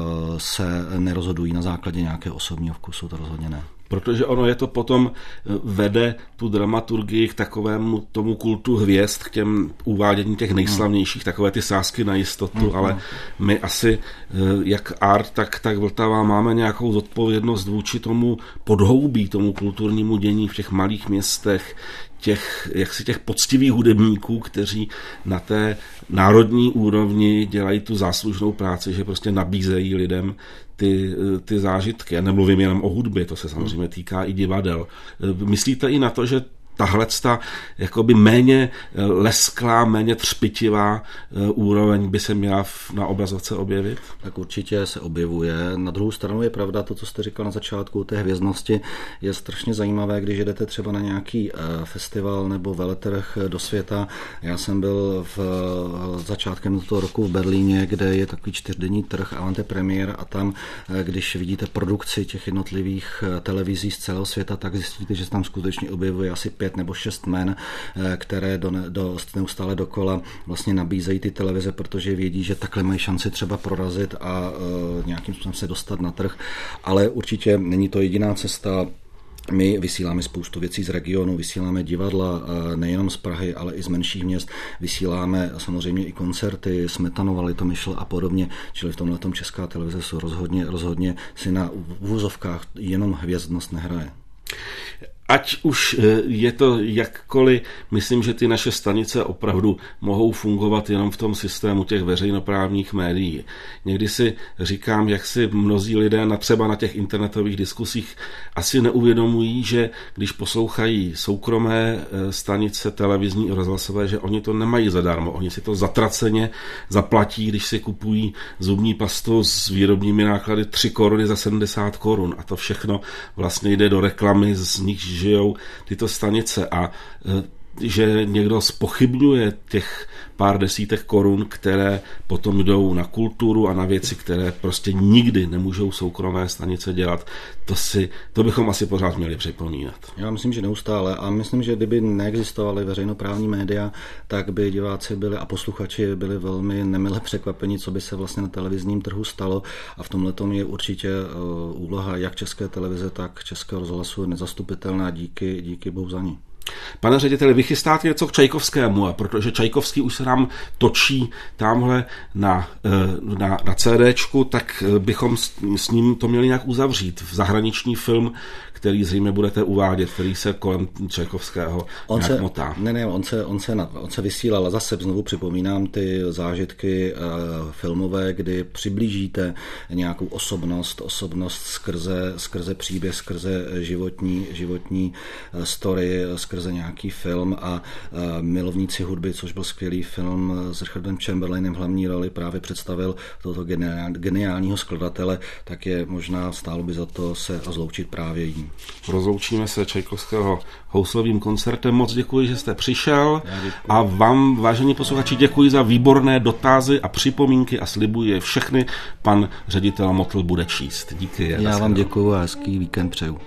se nerozhodují na základě nějakého osobního vkusu, to rozhodně ne. Protože ono je to potom vede tu dramaturgii k takovému tomu kultu hvězd, k těm uvádění těch nejslavnějších, takové ty sázky na jistotu, mm, ale my asi, jak Art, tak, tak Vltava máme nějakou zodpovědnost vůči tomu podhoubí, tomu kulturnímu dění v těch malých městech, těch, jaksi těch poctivých hudebníků, kteří na té národní úrovni dělají tu záslužnou práci, že prostě nabízejí lidem ty, ty zážitky. Já nemluvím jenom o hudbě, to se samozřejmě týká i divadel. Myslíte i na to, že tahleta jakoby méně lesklá, méně třpitivá úroveň by se měla na obrazovce objevit? Tak určitě se objevuje. Na druhou stranu je pravda to, co jste říkal na začátku té hvězdnosti. Je strašně zajímavé, když jdete třeba na nějaký festival nebo veletrh do světa. Já jsem byl v začátkem toho roku v Berlíně, kde je takový čtyřdenní trh Antepremiér a tam, když vidíte produkci těch jednotlivých televizí z celého světa, tak zjistíte, že se tam skutečně objevuje asi pět nebo šest men, které do, do, neustále dokola vlastně nabízejí ty televize, protože vědí, že takhle mají šanci třeba prorazit a uh, nějakým způsobem se dostat na trh. Ale určitě není to jediná cesta. My vysíláme spoustu věcí z regionu, vysíláme divadla nejenom z Prahy, ale i z menších měst, vysíláme samozřejmě i koncerty, Smetanova, Litomyšl a podobně, čili v tomhletom Česká televize jsou rozhodně, rozhodně si na uvozovkách jenom hvězdnost nehraje. Ať už je to jakkoliv, myslím, že ty naše stanice opravdu mohou fungovat jenom v tom systému těch veřejnoprávních médií. Někdy si říkám, jak si mnozí lidé na třeba na těch internetových diskusích asi neuvědomují, že když poslouchají soukromé stanice televizní a rozhlasové, že oni to nemají zadarmo. Oni si to zatraceně zaplatí, když si kupují zubní pastu s výrobními náklady tři koruny za sedmdesát korun. A to všechno vlastně jde do reklamy, z nich žijou tyto stanice a že někdo zpochybňuje těch pár desítek korun, které potom jdou na kulturu a na věci, které prostě nikdy nemůžou soukromé stanice dělat. To, si, to bychom asi pořád měli připomínat. Já myslím, že neustále a myslím, že kdyby neexistovaly veřejnoprávní média, tak by diváci byli a posluchači byli velmi nemile překvapeni, co by se vlastně na televizním trhu stalo a v tomhletom je určitě úloha jak České televize, tak Českého rozhlasu nezastupitelná, díky, díky bohu za ní. Pane řediteli, vy chystáte něco k Čajkovskému, a protože Čajkovský už se nám točí tamhle na, na, na CDčku, tak bychom s, s ním to měli nějak uzavřít. V zahraniční film, který zřejmě budete uvádět, který se kolem Čajkovského on nějak se, motá. Ne, ne, on se, on, se, on se vysílal a zase znovu připomínám ty zážitky uh, filmové, kdy přiblížíte nějakou osobnost, osobnost skrze, skrze příběh, skrze životní, životní story, skrze skrze nějaký film a Milovníci hudby, což byl skvělý film s Richardem Chamberlainem v hlavní roli, právě představil tohoto geniálního skladatele, tak je možná stálo by za to se rozloučit právě jím. Rozloučíme se Čajkovského houslovým koncertem. Moc děkuji, že jste přišel a vám, vážení posluchači, děkuji za výborné dotazy a připomínky a slibuji je všechny pan ředitel Motl bude číst. Díky. Já vám děkuji a hezký víkend přeju.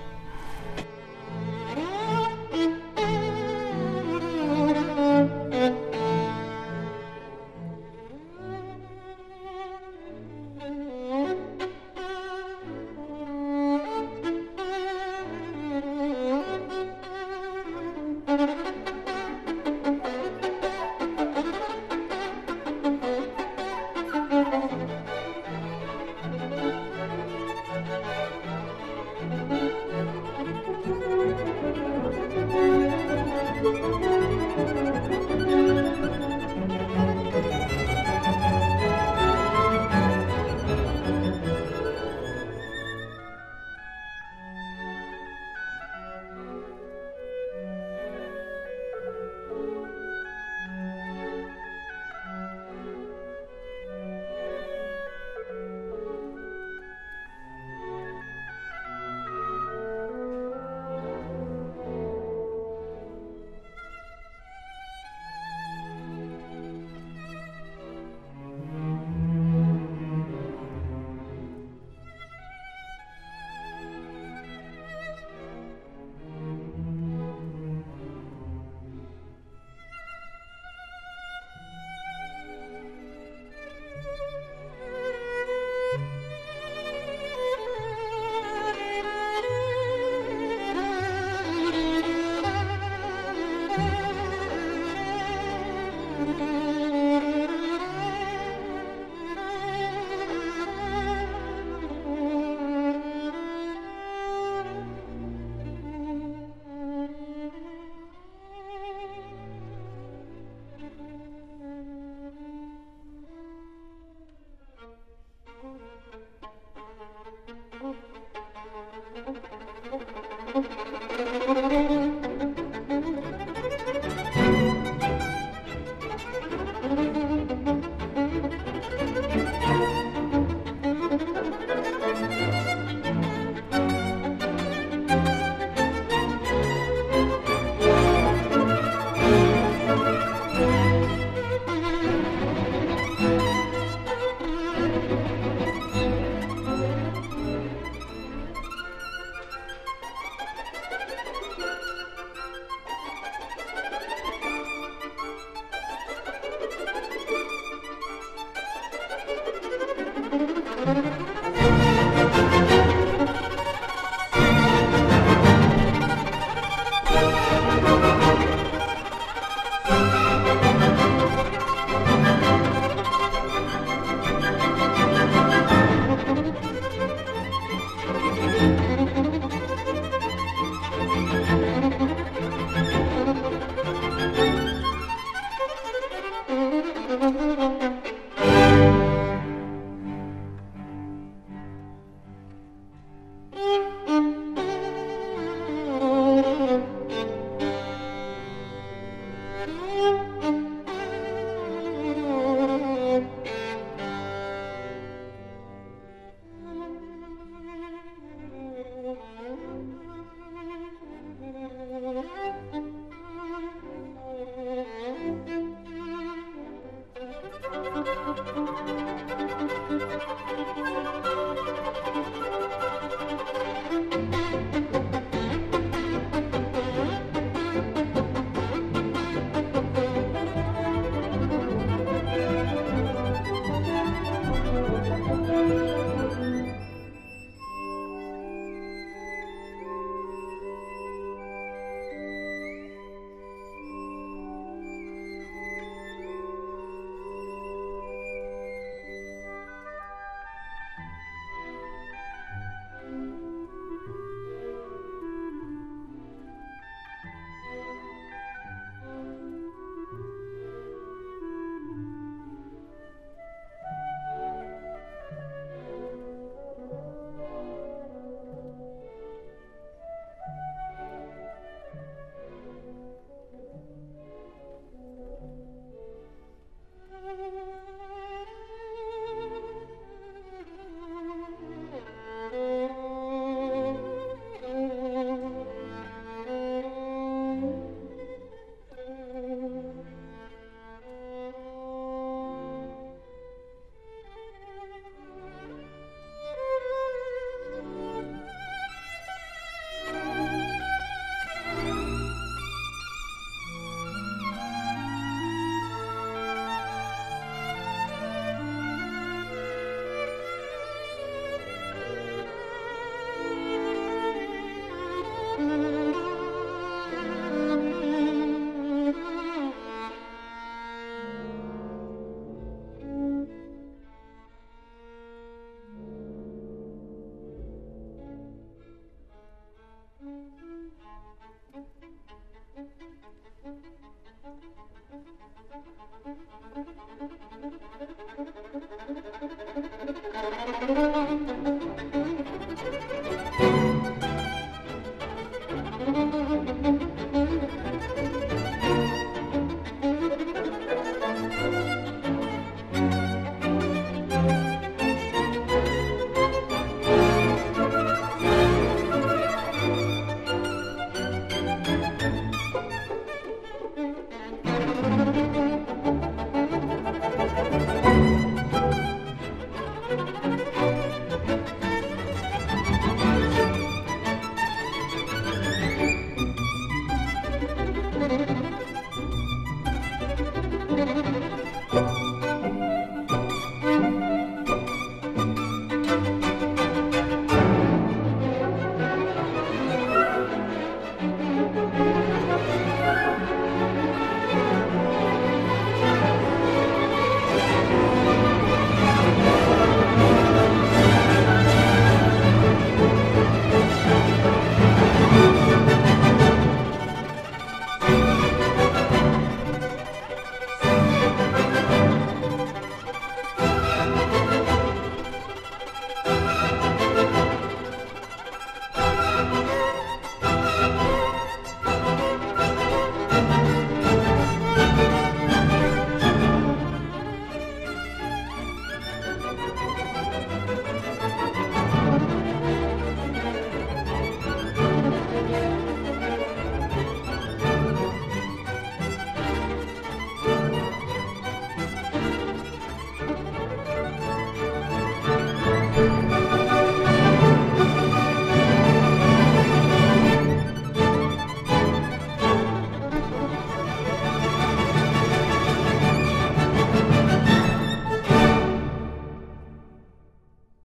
Thank you.